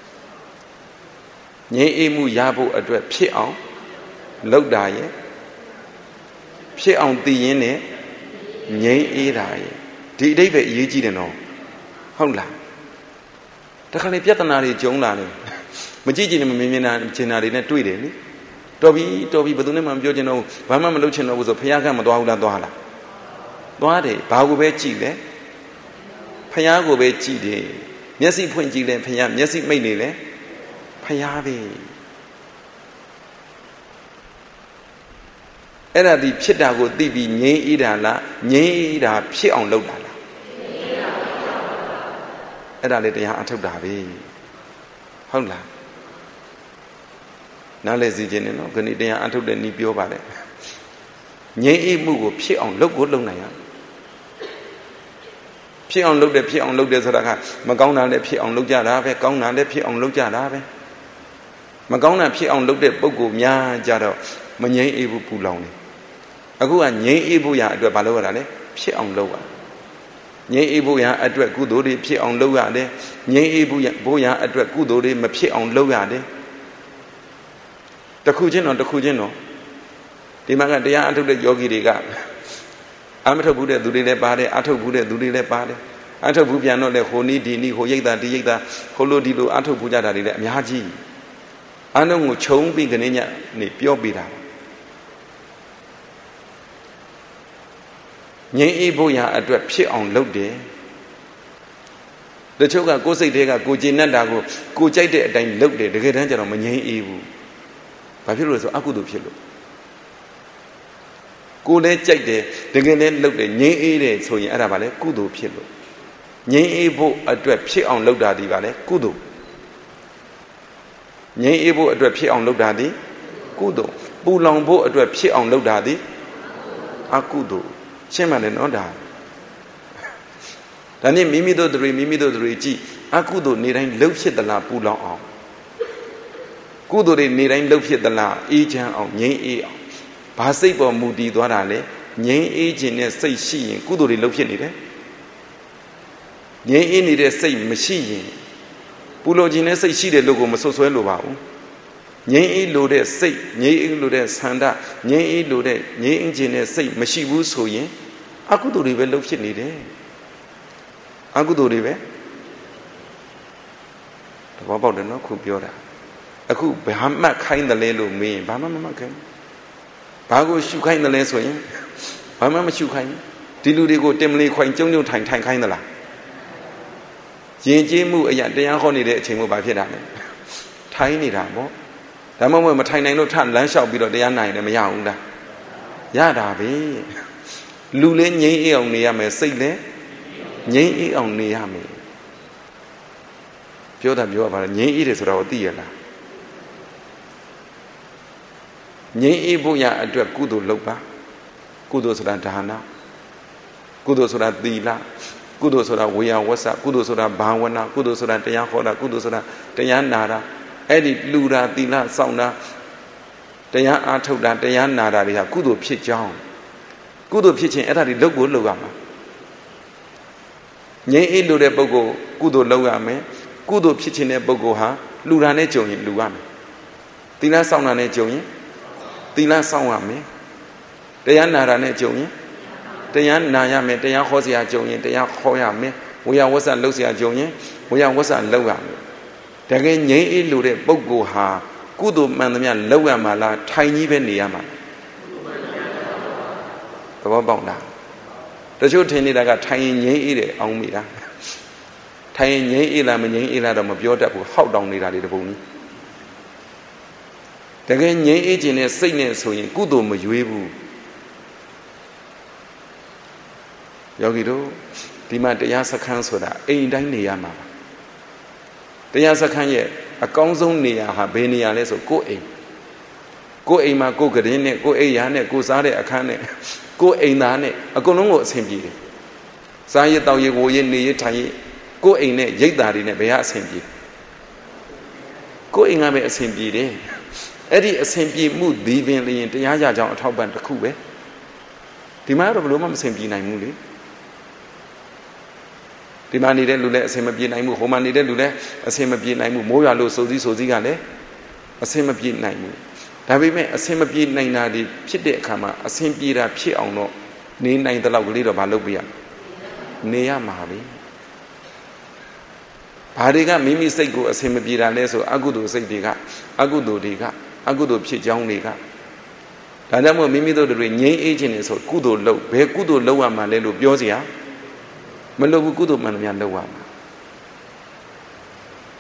ငြိမ်းအေးမှုရဖို့အတွက်ဖြစ်အောင်လုပ်တာရဲ့ဖြစ်အောင်သိရင်နဲ့ငြိမ်းအေးတာရဲ့ဒီအဓိပ္ပာယ်အရေးကြီးတယ်နော်ဟုတ်လားတခါလေပြဿနာတွေကြုံလာတယ်မကြည့်ကြည့်နဲ့မမြင်မြင်တာကျင်တာတွေနဲ့တွေ့တယ်လေတော်ပြီတော်ပြီဘယ်သူနဲ့မှမပြောချင်တော့ဘာမှမလုပ်ချင်တော့ဘူးဆိုဖယားကမသွားဘူးလားသွားလားသွားတယ်ဘာကိုပဲကြည့်လဲဖယားကိုပဲကြည့်တယ်မျက်စိဖွင့်ကြည့်လဲဖယားမျက်စိမိတ်နေလဲဖယားပဲအဲ့ဒါဒီဖြစ်တာကိုသိပြီးငြိမ်းအေးတာလားငြိမ်းအေးတာဖြစ်အောင်လုပ်တာလားအဲ့ဒါလေတရားအထုတ်တာပဲဟုတ်လားနားလည်စီခြင်းနဲ့နော်ခဏတရားအထုတ်တဲ့ဤပြောပါလေငြိမ်းအေးမှုကိုဖြစ်အောင်လုပ်ကိုလုပ်နိုင်ရဖြစ်အောင်လုပ်တယ်ဖြစ်အောင်လုပ်တယ်ဆိုတာကမကောင်းတာလည်းဖြစ်အောင်လုပ်ကြတာပဲကောင်းတာလည်းဖြစ်အောင်လုပ်ကြတာပဲမကောင်းတာဖြစ်အောင်လုပ်တဲ့ပုံကိုများကြတော့မငြိမ်းအေးဘူးပူလောင်နေအခုကငြိမ်းအေးဖို့ရအတွက်ဘာလုပ်ရတာလဲဖြစ်အောင်လုပ်ရငြိမ်းအေးဖို့ရအတွက်ကုသိုလ်တွေဖြစ်အောင်လုပ်ရတယ်ငြိမ်းအေးဖို့ရဖို့ရအတွက်ကုသိုလ်တွေမဖြစ်အောင်လုပ်ရတယ်တခုချင်းတော့တခုချင်းတော့ဒီမှာကတရားအထုတ်တဲ့ယောဂီတွေကအမထုတ်ဘူးတဲ့သူတွေလည်းပါတယ်အထုတ်ဘူးတဲ့သူတွေလည်းပါတယ်အထုတ်ဘူးပြန်တော့လေဟိုနီးဒီနီးဟိုရိတ်တာဒီရိတ်တာဟိုလိုဒီလိုအထုတ်ဘူးကြတာတွေလည်းအများကြီးအလုံးကိုခြုံပြီးကနေညနေပြောပြတာငြိမ်းအေးဖို့ရအတွက်ဖြစ်အောင်လုပ်တယ်တချို့ကကိုယ်စိတ်တွေကကိုကျင်တတ်တာကိုကိုကြိုက်တဲ့အတိုင်းလုပ်တယ်တကယ်တမ်းကျတော့မငြိမ်းအေးဘူးဘာဖြစ်လို့လဲဆိုအကုသိုလ်ဖြစ်လို့ကိုလည်းကြိုက်တယ်တကယ်လည်းလုပ်တယ်ငြိမ်းအေးတယ်ဆိုရင်အဲ့ဒါဘာလဲကုသိုလ်ဖြစ်လို့ငြိမ်းအေးဖို့အတွက်ဖြစ်အောင်လုပ်တာဒီဘာလဲကုသိုလ်ငြိမ်းအေးဖို့အတွက်ဖြစ်အောင်လုပ်တာဒီကုသိုလ်ပူလောင်ဖို့အတွက်ဖြစ်အောင်လုပ်တာဒီအကုသိုလ်ရှင်းပါလေနော်ဒါဒါနဲ့မိမိတို့တွေမိမိတို့တွေကြည့်အကုသိုလ်နေတိုင်းလှုပ်ဖြစ်သလားပူလောင်အောင်ကုသိုလ်တွေနေတိုင်းလှုပ်ဖြစ်သလားအေးချမ်းအောင်ငြိမ်းအေးအောင်ဘာစိတ်ပေါ်မူတည်သွားတာလဲငြိမ်းအေးခြင်းနဲ့စိတ်ရှိရင်ကုသိုလ်တွေလှုပ်ဖြစ်နေတယ်ငြိမ်းအေးနေတဲ့စိတ်မရှိရင်ပူလောင်ခြင်းနဲ့စိတ်ရှိတယ်လို့ကိုမဆွဆွဲလို့ပါဘူးငြိမ်းအေးလို့တဲ့စိတ်ငြိမ်းအေးလို့တဲ့ဆန္ဒငြိမ်းအေးလို့တဲ့ငြိမ်းခြင်းနဲ့စိတ်မရှိဘူးဆိုရင်အကုသိုလ်တွေပဲလှုပ်ဖြစ်နေတယ်အကုသိုလ်တွေပဲတဘောပေါက်တယ်နော်ခုပြောတာအခုဘာမှတ်ခိုင်းတယ်လဲလို့မေးရင်ဘာမှမမှတ်ခိုင်းဘာကိုရှုခိုင်းတယ်လဲဆိုရင်ဘာမှမရှုခိုင်းဒီလူတွေကိုတင်မလီခွိုင်ကျုံကျုံထိုင်ထိုင်ခိုင်းသလားယဉ်ကျေးမှုအရာတရားဟောနေတဲ့အချိန်မှာဘာဖြစ်တာလဲထိုင်နေတာပေါ့ဒါမှမဟုတ်မထိုင်နိုင်လို့ထလမ်းလျှောက်ပြီးတော့တရားနိုင်တယ်မရဘူးလားရတာပဲလူလည်းငြိမ်းအေးအောင်နေရမယ်စိတ်လည်းငြိမ်းအေးအောင်နေရမယ်ပြောတာပြောရပါလားငြိမ်းအေးတယ်ဆိုတာကိုသိရလားငြိမ်းအေးဖို့ရအတွက်ကုသိုလ်လုပ်ပါကုသိုလ်ဆိုတာဒါနကုသိုလ်ဆိုတာသီလကုသိုလ်ဆိုတာဝေယဝဆကုသိုလ်ဆိုတာဘာဝနာကုသိုလ်ဆိုတာတရားဟောတာကုသိုလ်ဆိုတာတရားနာတာအဲ့ဒီလူတာသီလစောင့်တာတရားအားထုတ်တာတရားနာတာတွေဟာကုသိုလ်ဖြစ်ကြောင်းကုသိုလ်ဖြစ်ခြင်းအဲ့ဒါတွေလုပ်ကိုလုပ်ရမှာငြိမ်းအေးလို့တဲ့ပုဂ္ဂိုလ်ကုသိုလ်လုပ်ရမယ်ကုသိုလ်ဖြစ်ခြင်းတဲ့ပုဂ္ဂိုလ်ဟာလူတာနဲ့ကြုံရင်လူရမယ်သီလစောင့်တာနဲ့ကြုံရင်သီလစောင့်ရမယ်တရားနာတာနဲ့ကြုံရင်တရားနာရမယ်တရားဟောစရာကြုံရင်တရားဟောရမယ်ဝေယဝဆလုပ်စရာကြုံရင်ဝေယဝဆလုပ်ရမယ်တကယ်ငြိမ်းအေးလို့တဲ့ပုဂ္ဂိုလ်ဟာကုသိုလ်မှန်သမျှလုပ်ရမှာလားထိုင်ကြီးပဲနေရမှာသဘောပေါက်လားတချို့ထင်နေတာကထိုင်ရင်ငြိမ်းအေးတယ်အောင်မိတာထိုင်ရင်ငြိမ်းအေးလားမငြိမ်းအေးလားတော့မပြောတတ်ဘူးဟောက်တောင်နေတာတွေတပုံကြီးတကယ်ငြိမ်းအေးခြင်းနဲ့စိတ်နဲ့ဆိုရင်ကုသိုလ်မရွေးဘူးယောဂီတို့ဒီမှာတရားစခန်းဆိုတာအိမ်တိုင်းနေရမှာပါတရားစခန်းရဲ့အကောင်းဆုံးနေရာဟာဘယ်နေရာလဲဆိုကိုယ်အိမ်ကိုယ်အိမ်မှာကိုယ်ကရင်နဲ့ကိုယ်အိမ်ရာနဲ့ကိုယ်စားတဲ့အခန်းနဲ့ကိုယ်အိမ်သားနဲ့အကုန်လုံးကိုအဆင်ပြေတယ်စားရတောက်ရဝိုရနေရထိုင်ရကိုယ်အိမ်နဲ့ရိတ်တာတွေနဲ့ဘယ်ဟာအဆင်ပြေကိုယ်အိမ်ကပဲအဆင်ပြေတယ်အဲ့ဒီအဆင်ပြေမှုဒီပင်လျင်တရားရကြောင်းအထောက်ပံ့တစ်ခုပဲဒီမှာတော့ဘယ်လိုမှမအဆင်ပြေနိုင်ဘူးလေဒီမှာနေတဲ့လူလည်းအဆင်မပြေနိုင်ဘူးဟိုမှာနေတဲ့လူလည်းအဆင်မပြေနိုင်ဘူးမိုးရွာလို့စိုးစည်းစိုးစည်းကလည်းအဆင်မပြေနိုင်ဘူးဒါပေမဲ့အဆင်မပြေနိုင်တာဒီဖြစ်တဲ့အခါမှာအဆင်ပြေတာဖြစ်အောင်တော့နေနိုင်တဲ့လောက်ကလေးတော့မလုပ်ပြရနေရမှာပဲဘာတွေကမိမိစိတ်ကိုအဆင်မပြေတာလဲဆိုအကုသိုလ်စိတ်တွေကအကုသိုလ်တွေကအကုသိုလ်ဖြစ်ကြောင်းတွေကဒါကြောင့်မို့မိမိတို့တွေငြိမ်းအေးခြင်းနေဆိုကုသိုလ်လုပ်ဘယ်ကုသိုလ်လုပ်ရမှာလဲလို့ပြောเสียမလုပ်ဘူးကုသိုလ်မှန်သမျှလုပ်ရမှာ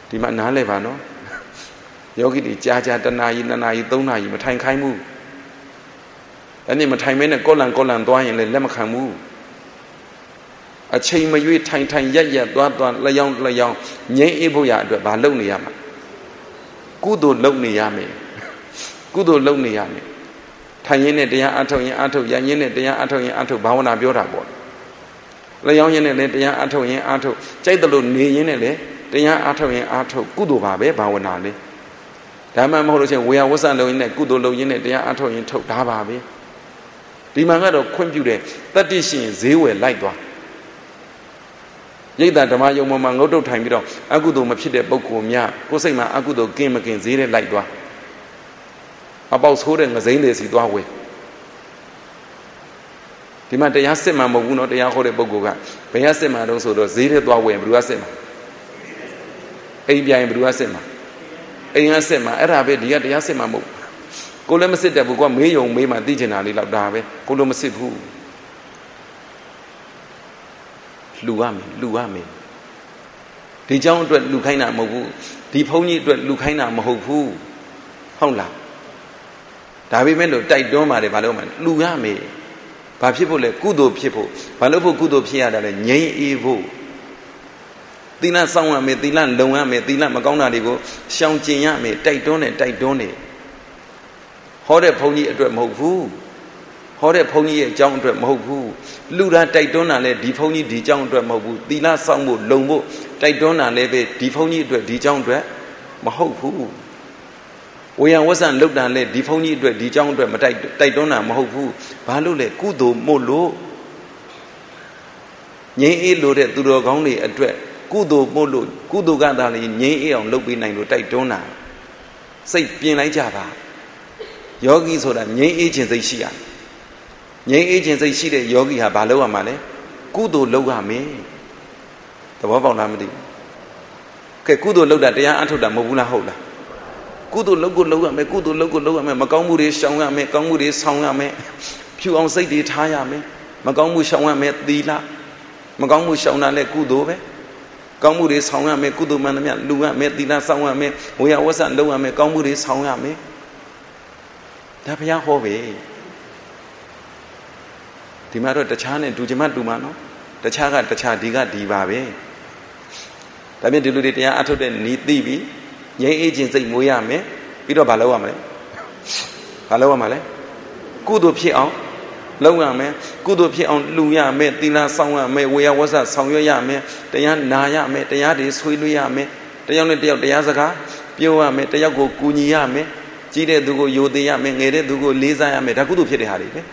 ဒီမှာနားလဲပါနော်ယောဂီတွေကြာကြာတနာရီနှစ်နာရီသုံးနာရီမထိုင်ခိုင်းဘူးအဲ့ဒီမထိုင်မဲနဲ့ကောလန်ကောလန်သွားရင်လည်းလက်မခံဘူးအချိန်မရွေးထိုင်ထိုင်ရက်ရက်သွားသွားလျောင်းလျောင်းငြိမ်းအေးဖို့ရအတွက်ဘာလုပ်နေရမှာကုသိုလ်လုပ်နေရမယ်ကုသိုလ်လုပ်နေရမယ်ထိုင်ရင်းနဲ့တရားအထုတ်ရင်အထုတ်ရရင်နဲ့တရားအထုတ်ရင်အထုတ်ဘာဝနာပြောတာပေါ့လျောင်းရင်းနဲ့လည်းတရားအထုတ်ရင်အထုတ်ကြိုက်တယ်လို့နေရင်းနဲ့လည်းတရားအထုတ်ရင်အထုတ်ကုသိုလ်ပါပဲဘာဝနာလေဒါမှမဟုတ်လို့ချင်းဝေယဝဆံလုံးရင်းနဲ့ကုသိုလ်လုပ်ရင်းနဲ့တရားအထုတ်ရင်ထုတ်ဒါပါပဲဒီမှာကတော့ခွင့်ပြုတဲ့တတ္တိရှိရင်ဈေးဝယ်လိုက်သွားရိတ်တာဓမ္မယုံပေါ်မှာငုတ်တုတ်ထိုင်ပြီးတော့အကုသိုလ်မဖြစ်တဲ့ပုဂ္ဂိုလ်များကိုယ်စိတ်မှာအကုသိုလ်ကင်းမကင်းဈေးနဲ့လိုက်သွားအပေါက်ဆိုးတဲ့ငစိမ့်တွေစီသွားဝယ်ဒီမှာတရားစစ်မှမဟုတ်ဘူးနော်တရားဟောတဲ့ပုဂ္ဂိုလ်ကဘယ်ရစစ်မှတော့ဆိုတော့ဈေးထဲသွားဝယ်ဘယ်သူကစစ်မှအိမ်ပြန်ဘယ်သူကစစ်မှအိမ်ကစစ်မှအဲ့ဒါပဲဒီကတရားစစ်မှမဟုတ်ကိုလည်းမစစ်တတ်ဘူးကွာမေးယုံမေးမှသိချင်တာလေးတော့ဒါပဲကိုလည်းမစစ်ဘူးလူရမယ်လူရမယ်ဒီเจ้าအတွက်လူခိုင်းတာမဟုတ်ဘူးဒီဘုန်းကြီးအတွက်လူခိုင်းတာမဟုတ်ဘူးဟုတ်လားဒါပေမဲ့လို့တိုက်တွန်းပါတယ်ဘာလို့မှလူရမယ်ဘာဖြစ်ဖို့လဲကုသိုလ်ဖြစ်ဖို့ဘာလို့ဖို့ကုသိုလ်ဖြစ်ရတာလဲငြိမ်းအေးဖို့သီလစောင့်ရမယ်သီလလုံရမယ်သီလမကောင်းတာတွေကိုရှောင်ကျင်ရမယ်တိုက်တွန်းတယ်တိုက်တွန်းတယ်ဟောတဲ့ဘုန်းကြီးအတွက်မဟုတ်ဘူးဟောတဲ့ဘုန်းကြီးရဲ့အကြောင်းအတွက်မဟုတ်ဘူးလူတာတိုက်တွန်းတာလည်းဒီဘုန်းကြီးဒီအကြောင်းအတွက်မဟုတ်ဘူးသီလစောင့်ဖို့လုံဖို့တိုက်တွန်းတာလည်းပဲဒီဘုန်းကြီးအတွက်ဒီအကြောင်းအတွက်မဟုတ်ဘူးဝေယံဝဆံလုတ်တာလည်းဒီဘုန်းကြီးအတွက်ဒီအကြောင်းအတွက်မတိုက်တိုက်တွန်းတာမဟုတ်ဘူးဘာလို့လဲကုသိုလ်မို့လို့ငြိမ်းအေးလို့တဲ့သူတော်ကောင်းတွေအတွက်ကုသိုလ်မို့လို့ကုသိုလ်ကသာလေငြိမ်းအေးအောင်လုပ်ပေးနိုင်လို့တိုက်တွန်းတာစိတ်ပြင်လိုက်ကြပါယောဂီဆိုတာငြိမ်းအေးခြင်းစိတ်ရှိရတယ်ငြိမ်းအေးခြင်းစိတ်ရှိတဲ့ယောဂီဟာဘာလုပ်ရမှာလဲကုသိုလ်လုပ်ရမယ်သဘောပေါက်လားမသိဘူးကဲကုသိုလ်လုပ်တာတရားအထုတ်တာမဟုတ်ဘူးလားဟုတ်လားကုသိုလ်လုပ်ကိုလုပ်ရမယ်ကုသိုလ်လုပ်ကိုလုပ်ရမယ်မကောင်းမှုတွေရှောင်ရမယ်ကောင်းမှုတွေဆောင်ရမယ်ဖြူအောင်စိတ်တွေထားရမယ်မကောင်းမှုရှောင်ရမယ်သီလမကောင်းမှုရှောင်တာလည်းကုသိုလ်ပဲကောင်းမှုတွေဆောင်ရမယ်ကုသိုလ်မှန်သမျှလူရမယ်သီလဆောင်ရမယ်ဝေယဝဆလုပ်ရမယ်ကောင်းမှုတွေဆောင်ရမယ်ဒါဘုရားဟောပဲဒီမှာတော့တခြားနဲ့တူချင်မှတူမှာနော်တခြားကတခြားဒီကဒီပါပဲဒါပြင်ဒီလူတွေတရားအထုတ်တဲ့နီးသိပြီငြိမ်းအေးခြင်းစိတ်မွေးရမယ်ပြီးတော့ဘာလုပ်ရမလဲဘာလုပ်ရမလဲကုသိုလ်ဖြစ်အောင်လုပ်ရမယ်ကုသိုလ်ဖြစ်အောင်လှူရမယ်သီလဆောင်ရမယ်ဝေယဝဆဆောင်ရွက်ရမယ်တရားနာရမယ်တရားတွေဆွေးနွေးရမယ်တယောက်နဲ့တယောက်တရားစကားပြောရမယ်တယောက်ကိုကူညီရမယ်ကြီးတဲ့သူကိုယိုသေးရမယ်ငယ်တဲ့သူကိုလေးစားရမယ်ဒါကုသိုလ်ဖြစ်တဲ့ဟာတွေပဲ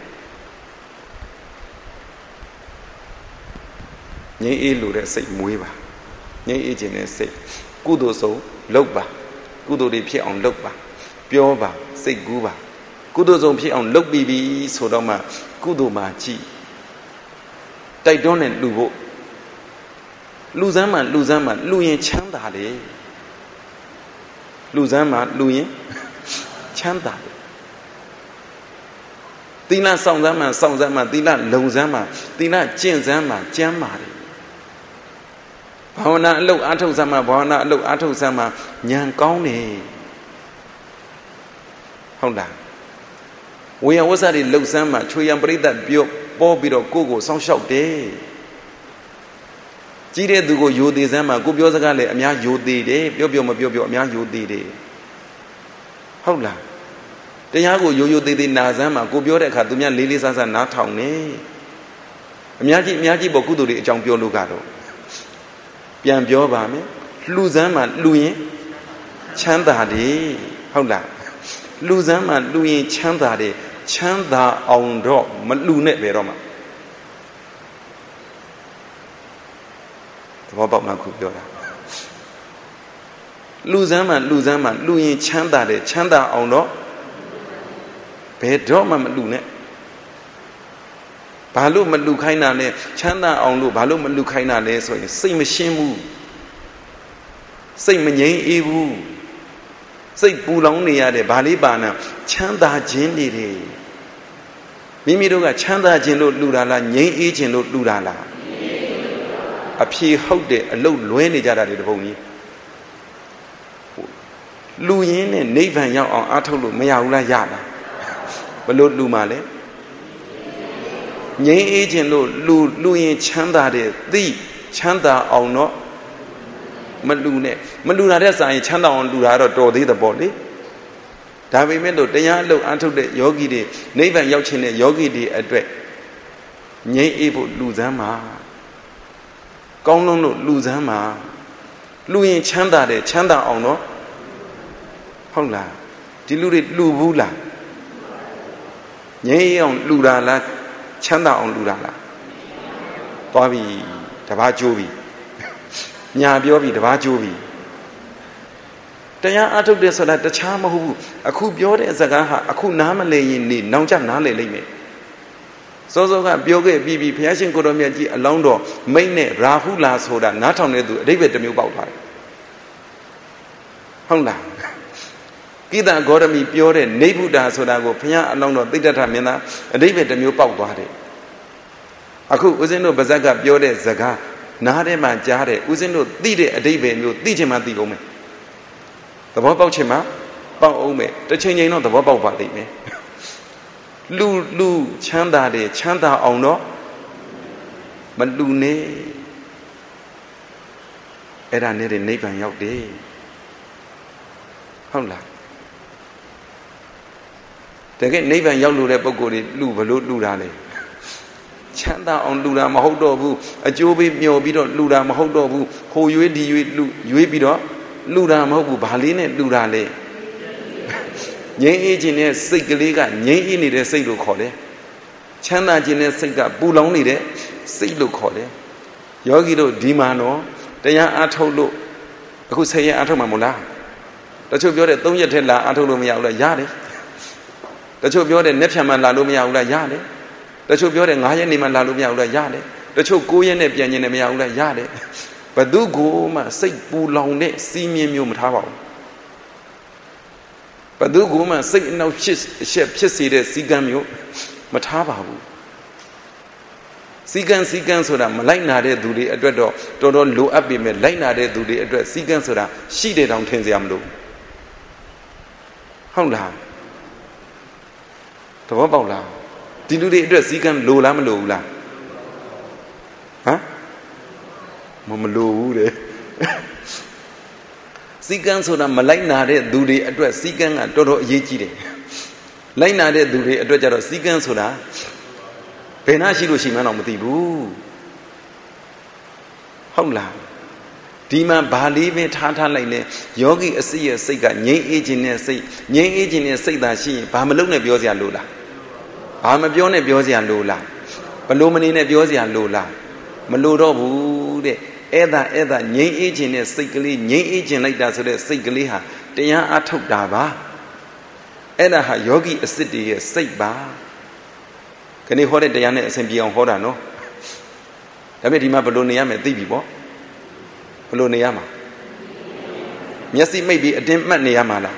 ငြိမ်းအေးလို့တဲ့စိတ်မွေးပါငြိမ်းအေးခြင်းနဲ့စိတ်ကုသိုလ်ဆုံးလုပ်ပါကုသိုလ်တွေဖြစ်အောင်လုပ်ပါပြောပါစိတ်ကူးပါကုသိုလ်ဆုံးဖြစ်အောင်လုပ်ပြီးပြီဆိုတော့မှကုသိုလ်မှာကြည်တိုက်တွန်းနဲ့လူဖို့လူစမ်းမှလူစမ်းမှလူရင်ချမ်းသာတယ်လူစမ်းမှလူရင်ချမ်းသာတယ်သီလဆောင်စမ်းမှဆောင်စမ်းမှသီလလုံစမ်းမှသီလကျင့်စမ်းမှကျမ်းမာတယ်ဘာဝနာအလုပ်အားထုတ်စမ်းမှဘာဝနာအလုပ်အားထုတ်စမ်းမှဉာဏ်ကောင်းတယ်ဟုတ်လားဝေယဝဆတွေလှုပ်စမ်းမှချွေရံပရိသတ်ပြောပေါ်ပြီးတော့ကိုယ့်ကိုစောင့်ရှောက်တယ်ကြီးတဲ့သူကိုယိုသေးစမ်းမှကိုပြောစကားလည်းအများယိုသေးတယ်ပြောပြောမပြောပြောအများယိုသေးတယ်ဟုတ်လားတရားကိုယိုယိုသေးသေးနာစမ်းမှကိုပြောတဲ့အခါသူများလေးလေးစားစားနားထောင်နေအများကြီးအများကြီးပေါ့ကုသိုလ်တွေအကြောင်းပြောလို့ကတော့ပြန်ပြောပါမယ်လှူစမ်းမှလှူရင်ချမ်းသာတယ်ဟုတ်လားလှူစမ်းမှလှူရင်ချမ်းသာတယ်ချမ်းသာအောင်တော့မလှူနဲ့ပဲတော့မှသဘောပေါက်မှခုပြောတာလှူစမ်းမှလှူစမ်းမှလှူရင်ချမ်းသာတယ်ချမ်းသာအောင်တော့ဘယ်တော့မှမလှူနဲ့ဘာလို့မလှူခိုင်းတာလဲချမ်းသာအောင်လို့ဘာလို့မလှူခိုင်းတာလဲဆိုရင်စိတ်မရှင်းဘူးစိတ်မငြိမ်းအေးဘူးစိတ်ပူလောင်နေရတယ်ဘာလေးပါနာချမ်းသာခြင်းနေတယ်မိမိတို့ကချမ်းသာခြင်းလို့လှူတာလားငြိမ်းအေးခြင်းလို့လှူတာလားအဖြေဟုတ်တယ်အလုတ်လွဲနေကြတာတွေတပုံကြီးလူရင်းနဲ့နိဗ္ဗာန်ရောက်အောင်အားထုတ်လို့မရဘူးလားရလားဘလို့လူမှလဲငြိမ်းအေးခြင်းလို့လူလူရင်ချမ်းသာတဲ့သိချမ်းသာအောင်တော့မလူနဲ့မလူတာတဲ့စာရင်ချမ်းသာအောင်လူတာတော့တော်သေးတယ်ပေါ့လေဒါပေမဲ့လို့တရားအလုပ်အားထုတ်တဲ့ယောဂီတွေနိဗ္ဗာန်ရောက်ခြင်းတဲ့ယောဂီတွေအတွက်ငြိမ်းအေးဖို့လူစမ်းမှာကောင်းလုံးလို့လူစမ်းမှာလူရင်ချမ်းသာတယ်ချမ်းသာအောင်တော့ဟုတ်လားဒီလူတွေလူဘူးလားငြိမ်းအောင်လူတာလားချမ်းသာအောင်လူတာလားသွားပြီတပားကျိုးပြီညာပြောပြီတပားကျိုးပြီတရားအထုတ်တယ်ဆိုတာတခြားမဟုတ်ဘူးအခုပြောတဲ့စကားဟာအခုနားမလည်ရင်နေနောင်ကျနားလည်လိမ့်မယ်စောစောကပြောခဲ့ပြီးပြီဘုရားရှင်ကိုတော်မြတ်ကြီးအလောင်းတော်မိတ်နဲ့ရာဟုလာဆိုတာနားထောင်တဲ့သူအဓိပ္ပာယ်တစ်မျိုးပေါက်သွားတယ်ဟုတ်လားကိတ္တဂေါရမီပြောတဲ့နေဗုဒ္ဓဆိုတာကိုဘုရားအလောင်းတော်သိတ္တထမင်းသားအဓိပ္ပာယ်တစ်မျိုးပေါက်သွားတယ်အခုဦးဇင်းတို့ဗဇက်ကပြောတဲ့စကားနားထဲမှာကြားတဲ့ဦးဇင်းတို့သိတဲ့အဓိပ္ပာယ်မျိုးသိချင်မှသိအောင်မယ်သဘောပေါက်ချင်မှပေါက်အောင်မယ်တစ်ချိန်ချိန်တော့သဘောပေါက်ပါလိမ့်မယ်လူလူချမ်းသာတယ်ချမ်းသာအောင်တော့မလူနဲ့အဲ့ဒါနဲ့နိဗ္ဗာန်ရောက်တယ်ဟုတ်လားတကယ်နိဗ္ဗာန်ရောက်လို့တဲ့ပုဂ္ဂိုလ်တွေလူဘလို့လူတာလဲချမ်းသာအောင်လူတာမဟုတ်တော့ဘူးအကျိုးပေးမျှော်ပြီးတော့လူတာမဟုတ်တော့ဘူးဟိုရွေးဒီရွေးလူရွေးပြီးတော့လူတာမဟုတ်ဘူးဘာလေးနဲ့လူတာလဲငြိမ်းအေးခြင်းနဲ့စိတ်ကလေးကငြိမ်းအေးနေတဲ့စိတ်လို့ခေါ်တယ်ချမ်းသာခြင်းနဲ့စိတ်ကပူလောင်နေတဲ့စိတ်လို့ခေါ်တယ်ယောဂီတို့ဒီမှာတော့တရားအားထုတ်လို့အခုဆယ်ရက်အားထုတ်မှာမဟုတ်လားတချို့ပြောတဲ့သုံးရက်ထဲလာအားထုတ်လို့မရဘူးလားရတယ်တချို့ပြောတဲ့နှစ်ဖြတ်မှလာလို့မရဘူးလားရတယ်တချို့ပြောတဲ့ငါးရက်နေမှလာလို့မရဘူးလားရတယ်တချို့ကိုးရက်နဲ့ပြန်ကျင်တယ်မရဘူးလားရတယ်ဘယ်သူကိုမှစိတ်ပူလောင်တဲ့စီးမြင်မျိုးမထားပါဘူးဘယ်သူကမှစိတ်အနှောက်ဖြစ်အရှက်ဖြစ်စေတဲ့စီကံမျိုးမထားပါဘူးစီကံစီကံဆိုတာမလိုက်နာတဲ့သူတွေအတွက်တော့တော်တော်လိုအပ်ပေမဲ့လိုက်နာတဲ့သူတွေအတွက်စီကံဆိုတာရှိတယ်တောင်ထင်စရာမလိုဟုတ်လားသဘောပေါက်လားဒီလူတွေအတွက်စီကံလိုလားမလိုဘူးလားဟမ်မမလိုဘူးတဲ့စီကံဆိုတာမလိုက်နာတဲ့သူတွေအတွက်စီကံကတော်တော်အရေးကြီးတယ်လိုက်နာတဲ့သူတွေအတွက်ကျတော့စီကံဆိုတာဘယ်နှရှိလို့ရှိမှန်းတော့မသိဘူးဟုတ်လားဒီမှာဘာလေးပဲထားထားလိုက်လဲယောဂီအစိရဲ့စိတ်ကငြိမ်းအေးခြင်းနဲ့စိတ်ငြိမ်းအေးခြင်းနဲ့စိတ်သာရှိရင်ဘာမလုပ်နဲ့ပြောစရာလိုလားဘာမပြောနဲ့ပြောစရာလိုလားဘလို့မနေနဲ့ပြောစရာလိုလားမလိုတော့ဘူးတဲ့အဲ့ဒါအဲ့ဒါငြိမ်းအေးခြင်းနဲ့စိတ်ကလေးငြိမ်းအေးခြင်းလိုက်တာဆိုတဲ့စိတ်ကလေးဟာတရားအထုတ်တာပါအဲ့ဒါဟာယောဂီအစစ်တည်းရဲ့စိတ်ပါခဏဟောတဲ့တရားနဲ့အစဉ်ပြေအောင်ဟောတာနော်ဒါပေမဲ့ဒီမှာဘလို့နေရမယ်သိပြီပေါ့ဘလို့နေရမှာမျက်စိမိတ်ပြီးအတင်းမှတ်နေရမှာလား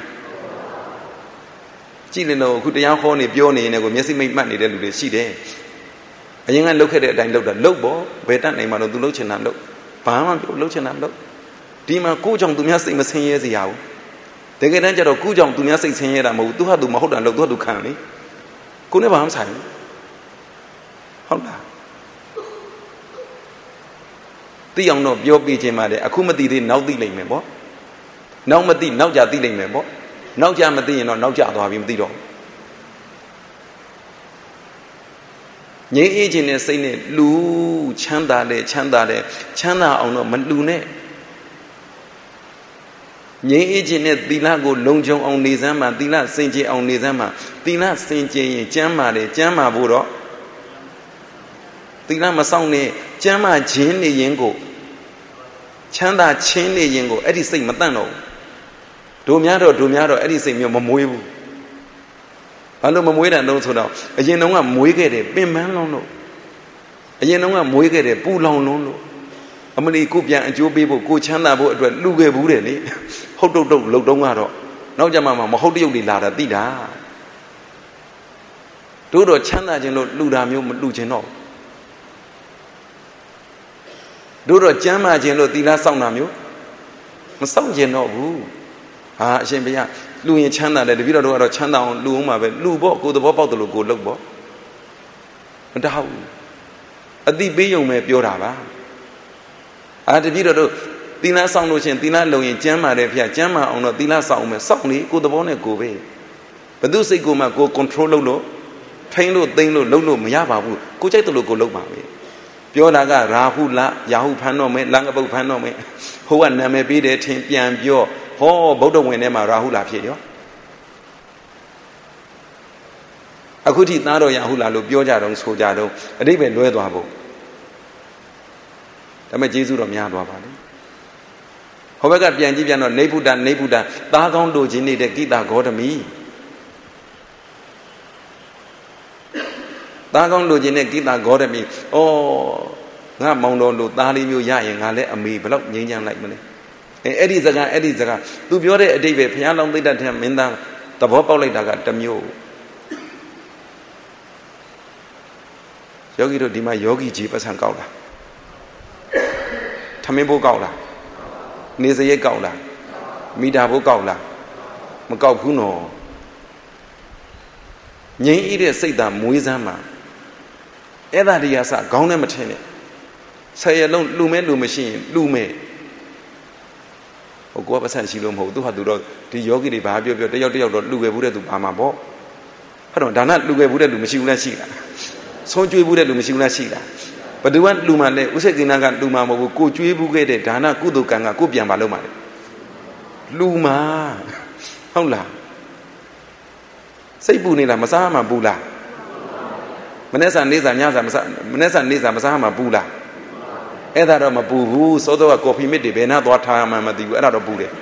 ကြည့်နေတော့အခုတရားဟောနေပြောနေနေကိုမျက်စိမိတ်မှတ်နေတဲ့လူတွေရှိတယ်အရင်ကလှုပ်ခဲ့တဲ့အတိုင်းလှုပ်တာလှုပ်ပေါ့ဘယ်တတ်နိုင်မှာတော့သူလှုပ်ချင်တာလှုပ်ဘာမှပြောလှုပ်ချင်တာမလှုပ်ဒီမှာကိုယ့်ကြောင့်သူများစိတ်မဆင်းရဲစေရဘူးတကယ်တမ်းကျတော့ကိုယ့်ကြောင့်သူများစိတ်ဆင်းရဲတာမဟုတ်ဘူးသူဟာသူမဟုတ်တာလှုပ်သူဟာသူခံလေကိုယ်နဲ့ဘာမှဆိုင်ဘူးဟုတ်လားသိအောင်တော့ပြောပြခြင်းပါတယ်အခုမသိသေးနောက်သိလိမ့်မယ်ပေါ့နောက်မသိနောက်ကြသိလိမ့်မယ်ပေါ့နောက်ကြမသိရင်တော့နောက်ကြသွားပြီမသိတော့ငြိမ်းအေးခြင်းနဲ့စိတ်နဲ့လူချမ်းသာတဲ့ချမ်းသာတဲ့ချမ်းသာအောင်တော့မလူနဲ့ငြိမ်းအေးခြင်းနဲ့သီလကိုလုံခြုံအောင်နေစမ်းမှာသီလစင်ကြယ်အောင်နေစမ်းမှာသီလစင်ကြယ်ရင်ကျမ်းမာတယ်ကျမ်းမာဖို့တော့သီလမဆောင်နဲ့ကျမ်းမာခြင်းနေရင်ကိုချမ်းသာခြင်းနေရင်ကိုအဲ့ဒီစိတ်မတန့်တော့ဘူးတို့များတော့တို့များတော့အဲ့ဒီစိတ်မျိုးမမွေးဘူးဘာလို့မမွေးတာတော့ဆိုတော့အရင်တုန်းကမွေးခဲ့တယ်ပင်ပန်းလုံးလို့အရင်တုန်းကမွေးခဲ့တယ်ပူလောင်လုံးလို့အမလီကိုပြန်အကျိုးပေးဖို့ကိုချမ်းသာဖို့အတွက်လှူခဲ့ဘူးတယ်လေဟုတ်တုတ်တုတ်လှုပ်တုံးကတော့နောက်ကြမှာမဟုတ်တရုပ်တွေလာတာသိတာတို့တော့ချမ်းသာခြင်းလို့လှူတာမျိုးမလှူခြင်းတော့တို့တော့ကျမ်းမာခြင်းလို့သီလစောင့်တာမျိုးမစောင့်ခြင်းတော့ဘူးဟာအရှင်ဘုရားလူရင်ချမ်းသာတယ်တပည့်တော်တို့ကတော့ချမ်းသာအောင်လူအောင်မှာပဲလူဖို့ကိုယ်သဘောပေါက်တယ်လို့ကိုယ်လုပ်ပေါ့မတဟုတ်ဘူးအတိပေးယုံမဲ့ပြောတာပါအာတပည့်တော်တို့သီလဆောင်လို့ရှင်သီလလုံရင်ကျမ်းပါတယ်ဖေကျမ်းမအောင်တော့သီလဆောင်မယ်စောင့်လေကိုယ်သဘောနဲ့ကိုယ်ပဲဘယ်သူစိတ်ကိုမှကိုယ် control လုပ်လို့ထိန်းလို့သိမ်းလို့လုပ်လို့မရပါဘူးကိုယ်ကြိုက်တယ်လို့ကိုယ်လုပ်ပါပဲပြောတာကရာဟုလရာဟုဖမ်းတော့မယ်လငပုတ်ဖမ်းတော့မယ်ဟိုကနာမည်ပေးတယ်ထင်ပြန်ပြောဟောဗုဒ္ဓဝင်ထဲမှာရာဟုလဖြစ်ရောအခုထိသားတော်ရာဟုလလို့ပြောကြတော့ဆိုကြတော့အတိတ်ပဲလွဲသွားဖို့ဒါပေမဲ့ကျေးဇူးတော်များသွားပါလေဟောဘက်ကပြန်ကြည့်ပြန်တော့နေဗုဒ္ဓနေဗုဒ္ဓသားကောင်းတို့ချင်းနေတဲ့ကိတာဂေါတမီသားကောင်းတို့ချင်းတဲ့ကိတာဂေါတမီဩငါမောင်တော်တို့သားလေးမျိုးရရင်ငါလည်းအမေဘယ်တော့ငြိမ်းချမ်းလိုက်မလဲအဲအဲ့ဒီစကားအဲ့ဒီစကားသူပြောတဲ့အတိတ်ပဲဘုရားလောင်းသိတ္တထဲမင်းသားသဘောပေါက်လိုက်တာကတစ်မျိုးယောဂီတို့ဒီမှာယောဂီကြီးပတ်စံကောက်လားထမင်းဘိုးကောက်လားနေစရိတ်ကောက်လားမိတာဘိုးကောက်လားမကောက်ဘူးနော်ငြိမ်းဤတဲ့စိတ်သာမွေးစမ်းမှာအဲ့ဒါတရားစခေါင်းနဲ့မထင်နဲ့ဆယ်ရလုံးလူမဲလူမရှိရင်လူမဲဟိုကိုကပတ်စံရှိလို့မဟုတ်သူဟာသူတော့ဒီယောဂီတွေဘာပြောပြောတယောက်တယောက်တော့လူခဲ့ဘူးတဲ့သူပါမှာပေါ့ဟုတ်တော့ဒါနလူခဲ့ဘူးတဲ့လူမရှိဘူးလားရှိလားဆုံးကျွေးဘူးတဲ့လူမရှိဘူးလားရှိလားဘယ်သူကလူမှလဲဥစိတ်ကိနာကလူမှမဟုတ်ဘူးကိုကျွေးဘူးခဲ့တဲ့ဒါနကုသိုလ်ကံကကိုပြန်ပါလို့မှလေလူမှဟုတ်လားစိတ်ပူနေလားမစားမှပူလားမနေ့ကနေ့စာညစာမစားမနေ့ကနေ့စာမစားမှပူလားအဲ့ဒါတော့မပူဘူးစောစောကကော်ဖီမစ်တွေဘယ်နှသွားထားမှမသိဘူးအဲ့ဒါတော့ပူတယ်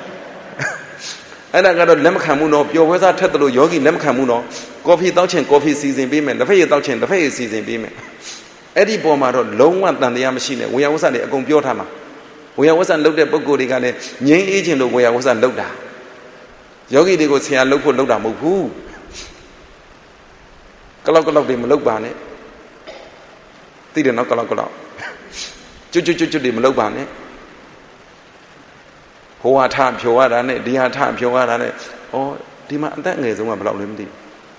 အဲ့ဒါကတော့လက်မခံမှုတော့ပျော်ပွဲစားထက်တယ်လို့ယောဂီလက်မခံမှုတော့ကော်ဖီတောက်ချင်ကော်ဖီစီစဉ်ပေးမယ်လက်ဖက်ရည်တောက်ချင်လက်ဖက်ရည်စီစဉ်ပေးမယ်အဲ့ဒီပေါ်မှာတော့လုံးဝတန်တရားမရှိနဲ့ဝေယဝဆတွေအကုန်ပြောထားမှာဝေယဝဆလုပ်တဲ့ပုဂ္ဂိုလ်တွေကလည်းငြိမ်းအေးခြင်းလို့ဝေယဝဆလုပ်တာယောဂီတွေကိုဆရာလုပ်ဖို့လုပ်တာမဟုတ်ဘူးကလောက်ကလောက်တွေမလုပ်ပါနဲ့သိတယ်နော်ကလောက်ကလောက်ကျွတ်ကျွတ်ကျွတ်ကျွတ်တွေမလုပ်ပါနဲ့ဟိုဟာထဖြိုရတာနဲ့ဒီဟာထဖြိုရတာနဲ့ဩဒီမှာအသက်ငယ်ဆုံးကဘယ်လောက်လဲမသိဘူး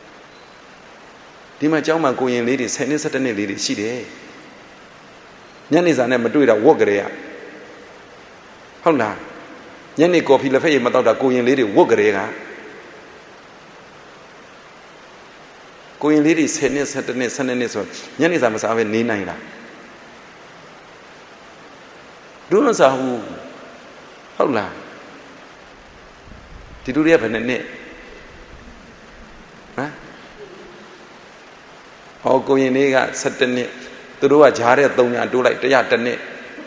ဒီမှာကျောင်းမှာကိုရင်လေးတွေဆယ်နှစ်ဆယ်တစ်နှစ်လေးတွေရှိတယ်ညနေစာနဲ့မတွေ့တာဝတ်ကြရဟုတ်လားညနေကော်ဖီလက်ဖက်ရည်မတောက်တာကိုရင်လေးတွေဝတ်ကြရကကိုရင်လေးတွေဆယ်နှစ်ဆယ်တစ်နှစ်ဆယ်နှစ်နှစ်ဆိုညနေစာမစားဘဲနေနိုင်လားဒုမစားဘူးဟုတ်လားဒီလူတွေကဘယ်နဲ့နဲ့ဟမ်ဟောကိုရင်လေးကဆယ်တစ်နှစ်သူတို့ကဂျားတဲ့သုံးညာတိုးလိုက်တစ်ရာတစ်နှစ်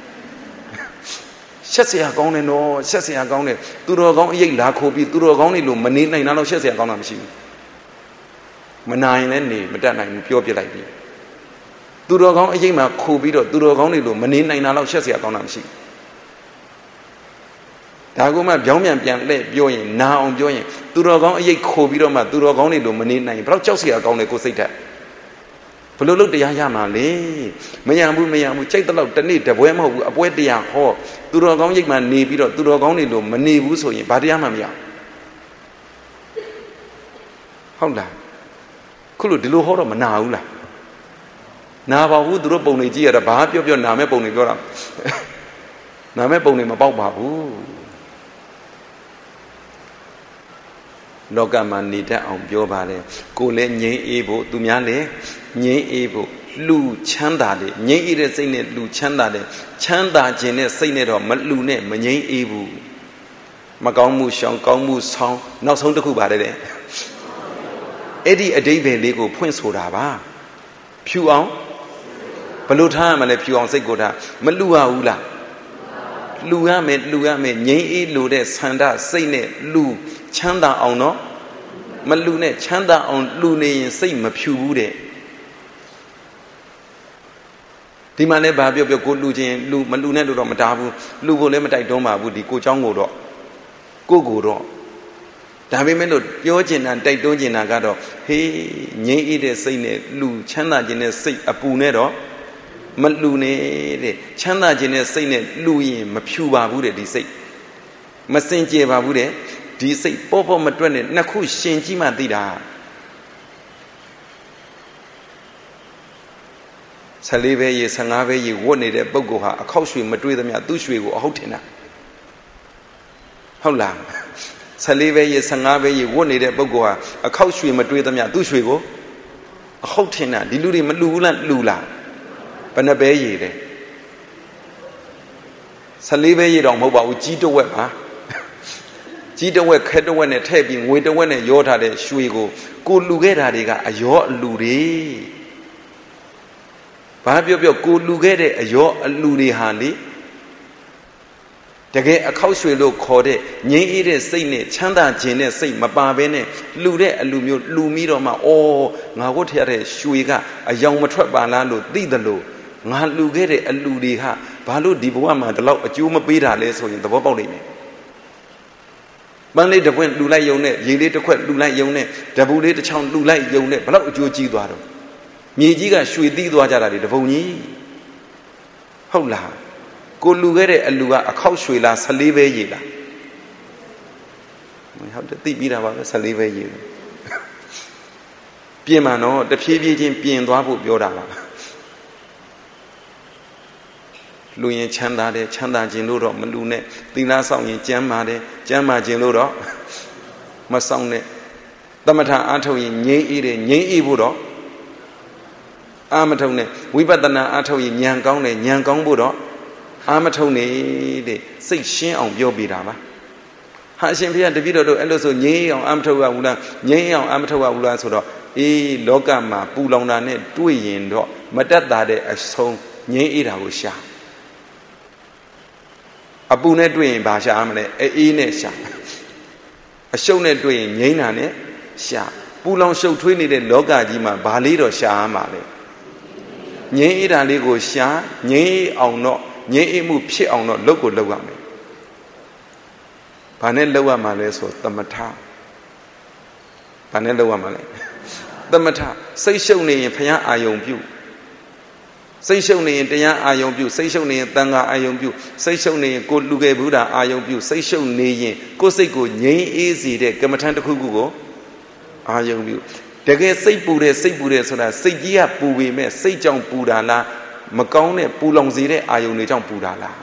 ရှက်เสียကောင်းတယ်နော်ရှက်เสียကောင်းတယ်သူတော်ကောင်းအရေးလာခိုးပြီးသူတော်ကောင်းနေလို့မနေနိုင်တော့ရှက်เสียကောင်းတာမရှိဘူးမနိုင်လည်းနေမတတ်နိုင်ဘူးပြောပြလိုက်ပြီသူတော်ကောင်းအရေးမှာခိုးပြီးတော့သူတော်ကောင်းနေလို့မနေနိုင်တာတော့ရှက်เสียကောင်းတာမရှိဘူးဒါကမှပြောင်းပြန်ပြန်လှည့်ပြောရင်နာအောင်ပြောရင်သူတော်ကောင်းအရေးခိုးပြီးတော့မှသူတော်ကောင်းနေလို့မနေနိုင်ဘယ်တော့ကြောက်เสียကောင်းတယ်ကိုစိတ်ထက်ဘယ်လိုလုပ်တရားရမှာလဲမရဘူးမရဘူးကြိုက်တဲ့လောက်တနေ့တပွဲမဟုတ်ဘူးအပွဲတရားဟောသူတော်ကောင်းရိတ်မှနေပြီးတော့သူတော်ကောင်းနေလို့မနေဘူးဆိုရင်ဘာတရားမှမရဟုတ်လားခုလို့ဒီလိုဟောတော့မနာဘူးလားနာပါဘူးသူတို့ပုံနေကြည့်ရတာဘာပြောပြောနာမဲ့ပုံနေပြောတာနာမဲ့ပုံနေမပေါက်ပါဘူးလောကမှာနေတတ်အောင်ပြောပါတယ်ကိုယ်လည်းငြိမ်းအေးဖို့သူများလည်းငြိမ်းအေးဖို့လူချမ်းသာတယ်ငြိမ်းအေးတဲ့စိတ်နဲ့လူချမ်းသာတယ်ချမ်းသာခြင်းနဲ့စိတ်နဲ့တော့မလူနဲ့မငြိမ်းအေးဘူးမကောင်းမှုရှောင်ကောင်းမှုဆောင်နောက်ဆုံးတစ်ခုပါတယ်တဲ့အဲ့ဒီအဓိပ္ပာယ်လေးကိုဖွင့်ဆိုတာပါဖြူအောင်ဘယ်လိုထားရမလဲဖြူအောင်စိတ်ကိုထားမလူရဘူးလားလူရမယ်လူရမယ်ငြိမ်းအေးလို့တဲ့ဆန္ဒစိတ်နဲ့လူချမ်းသာအောင်တော့မလူနဲ့ချမ်းသာအောင်လူနေရင်စိတ်မဖြူဘူးတဲ့ဒီမှာလည်းဘာပြောပြောကိုလူချင်းလူမလူနဲ့လို့တော့မတားဘူးလူဖို့လည်းမတိုက်တွန်းပါဘူးဒီကိုเจ้าကိုတော့ကိုကိုတော့ဒါပေမဲ့လို့ပြောချင်တာတိုက်တွန်းချင်တာကတော့ဟေးငြိမ်းအေးတဲ့စိတ်နဲ့လူချမ်းသာခြင်းနဲ့စိတ်အပူနဲ့တော့မလူနဲ့တဲ့ချမ်းသာခြင်းနဲ့စိတ်နဲ့လူရင်မဖြူပါဘူးတဲ့ဒီစိတ်မစင်ကြယ်ပါဘူးတဲ့ဒီစိတ်ပေါ်ပေါ်မတွက်နဲ့နှစ်ခုရှင်ကြည့်မှသိတာဆယ်လေးပဲရေဆယ်ငါးပဲရေဝတ်နေတဲ့ပုဂ္ဂိုလ်ဟာအခောက်ရွှေမတွေးသမျှသူ့ရွှေကိုအဟုတ်ထင်တာဟုတ်လားဆယ်လေးပဲရေဆယ်ငါးပဲရေဝတ်နေတဲ့ပုဂ္ဂိုလ်ဟာအခောက်ရွှေမတွေးသမျှသူ့ရွှေကိုအဟုတ်ထင်တာဒီလူတွေမလူဘူးလားလူလားဘယ်နှပဲရေလဲဆယ်လေးပဲရေတော့မဟုတ်ပါဘူးကြီးတဝက်ပါကြီးတဝက်ခဲတဝက်နဲ့ထည့်ပြီးငွေတဝက်နဲ့ရောထားတဲ့ရွှေကိုကိုလူခဲ့တာတွေကအယောအလူတွေဘာပြောပြောကိုလူခဲ့တဲ့အယောအလူတွေဟာလေတကယ်အခောက်ရွှေလို့ခေါ်တဲ့ငြိမ်းအေးတဲ့စိတ်နဲ့ချမ်းသာခြင်းနဲ့စိတ်မပါဘဲနဲ့လှူတဲ့အလူမျိုးလှူပြီးတော့မှအော်ငါဝတ်ထရတဲ့ရွှေကအယောင်မထွက်ပါလားလို့သိတယ်လို့ငါလှူခဲ့တဲ့အလူတွေဟာဘာလို့ဒီဘဝမှာဒီလောက်အကျိုးမပေးတာလဲဆိုရင်သဘောပေါက်နိုင်မယ်ပန်းလေးတစ်ပွင့်လှူလိုက်ယုံနဲ့ရေလေးတစ်ခွက်လှူလိုက်ယုံနဲ့ဓဘူးလေးတစ်ချောင်းလှူလိုက်ယုံနဲ့ဘလောက်အကျိုးကြီးသွားတော့မြေကြီးကရွှေသီးသွားကြတာတွေတပုံကြီးဟုတ်လားကိုလူခဲ့တဲ့အလူကအခောက်ရွှေလားဆယ်လေးပဲရေလားဟုတ်တယ်သိပြီးတာပါပဲဆယ်လေးပဲရေပြင်မှာနော်တဖြည်းဖြည်းချင်းပြင်သွားဖို့ပြောတာပါလူရင်ချမ်းသာတယ်ချမ်းသာခြင်းလို့တော့မလူနဲ့သီလဆောင်ရင်ကျမ်းမာတယ်ကျမ်းမာခြင်းလို့တော့မဆောင်နဲ့သမထအားထုတ်ရင်ငြိမ်းအေးတယ်ငြိမ်းအေးဖို့တော့အာမထုံနဲ့ဝိပဿနာအားထုတ်ရင်ဉာဏ်ကောင်းတယ်ဉာဏ်ကောင်းဖို့တော့အာမထုံနေတဲ့စိတ်ရှင်းအောင်ပြောပြတာပါဟာအရှင်ဘုရားတပည့်တော်တို့အဲ့လိုဆိုငြိမ်းအောင်အာမထုံရဘူးလားငြိမ်းအောင်အာမထုံရဘူးလားဆိုတော့အေးလောကမှာပူလောင်တာနဲ့တွေ့ရင်တော့မတက်တာတဲ့အဆုံးငြိမ်းအေးတာကိုရှာအပူနဲ့တွေ့ရင်ဘာရှာမလဲအေးနဲ့ရှာအရှုပ်နဲ့တွေ့ရင်ငြိမ်းတာနဲ့ရှာပူလောင်ရှုပ်ထွေးနေတဲ့လောကကြီးမှာဘာလေးတော့ရှာရမှာလဲငြိမ်းအေးတာလေးကိုရှာငြိမ်းအေးအောင်တော့ငြိမ်းအေးမှုဖြစ်အောင်တော့လုပ်ကိုလုပ်ရမယ်ဘာနဲ့လုပ်ရမှာလဲဆိုသမထဘာနဲ့လုပ်ရမှာလဲသမထစိတ်ရှုပ်နေရင်ဘုရားအာယုံပြုစိတ်ရှုပ်နေရင်တရားအာယုံပြုစိတ်ရှုပ်နေရင်တန်ခါအာယုံပြုစိတ်ရှုပ်နေရင်ကိုလူခဲ့ဘူးတာအာယုံပြုစိတ်ရှုပ်နေရင်ကိုစိတ်ကိုငြိမ်းအေးစေတဲ့ကမ္မထံတစ်ခုခုကိုအာယုံပြုတကယ်စိတ်ပူတဲ့စိတ်ပူတဲ့ဆိုတာစိတ်ကြီးကပူပေမဲ့စိတ်ကြောင့်ပူတာလားမကောင်းတဲ့ပူလောင်စေတဲ့အာယုံတွေကြောင့်ပူတာလား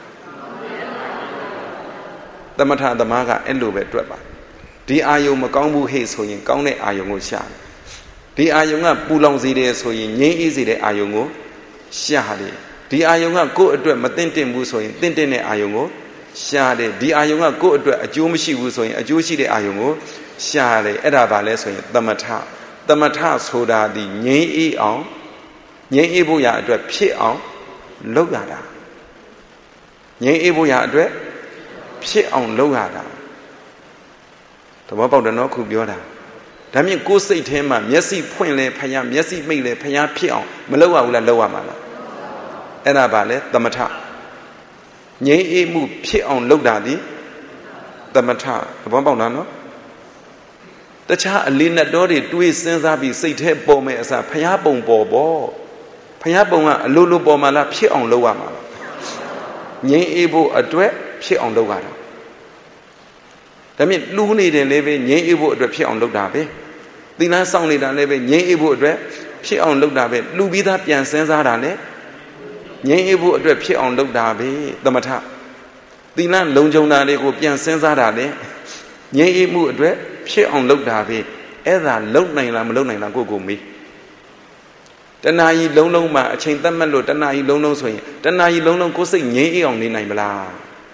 သမထသမားကအဲ့လိုပဲတွက်ပါဒီအာယုံမကောင်းဘူးဟဲ့ဆိုရင်ကောင်းတဲ့အာယုံကိုရှာဒီအာယုံကပူလောင်စေတယ်ဆိုရင်ငြိမ်းအေးစေတဲ့အာယုံကိုရှာတယ်ဒီအာယုံကကိုယ့်အတွက်မသင့်တင့်ဘူးဆိုရင်သင့်တင့်တဲ့အာယုံကိုရှာတယ်ဒီအာယုံကကိုယ့်အတွက်အကျိုးမရှိဘူးဆိုရင်အကျိုးရှိတဲ့အာယုံကိုရှာတယ်အဲ့ဒါပါလဲဆိုရင်သမထသမထဆိုတာဒီငြိမ်းအေးအောင်ငြိမ်းအေးဖို့ရအတွက်ဖြစ်အောင်လုပ်ရတာငြိမ်းအေးဖို့ရအတွက်ဖြစ်အောင်လုပ်ရတာသဘောပေါက်တယ်နော်ခုပြောတာဒါမြင်ကိုယ်စိတ်ထဲမှာမျက်စိဖွင့်လဲဖယားမျက်စိမိတ်လဲဖယားဖြစ်အောင်မလုပ်ရဘူးလားလုပ်ရမှာလားအဲ့ဒါပါလေသမထငြိမ်းအေးမှုဖြစ်အောင်လုပ်တာဒီသမထသဘောပေါက်လားနော်တခြားအလေးနဲ့တော်တွေတွေးစဉ်းစားပြီးစိတ်ထဲပေါ်မဲ့အစားဖယားပုံပေါ်ပေါ်ဖယားပုံကအလိုလိုပေါ်မှာလားဖြစ်အောင်လုပ်ရမှာလားငြိမ်းအေးဖို့အတွက်ဖြစ်အောင်လုပ်ရတာဒါမြင်လူနေတယ်လည်းပဲငြိမ်းအေးဖို့အတွက်ဖြစ်အောင်လုပ်တာပဲသီလစောင့်နေတာလည်းပဲငြိမ်းအေးဖို့အတွက်ဖြစ်အောင်လုပ်တာပဲလူပြီးသားပြန်စဉ်းစားတာလည်းငြိမ်းအေးဖို့အတွက်ဖြစ်အောင်လုပ်တာပဲသမထသီလလုံခြုံတာတွေကိုပြန်စဉ်းစားတာလည်းငြိမ်းအေးမှုအတွက်ဖြစ်အောင်လုပ်တာပဲအဲ့ဒါလုံနိုင်လားမလုံနိုင်လားကိုကိုမေးတဏှာကြီးလုံးလုံးမှာအချိန်သတ်မှတ်လို့တဏှာကြီးလုံးလုံးဆိုရင်တဏှာကြီးလုံးလုံးကိုယ်စိတ်ငြိမ်းအေးအောင်နေနိုင်မလား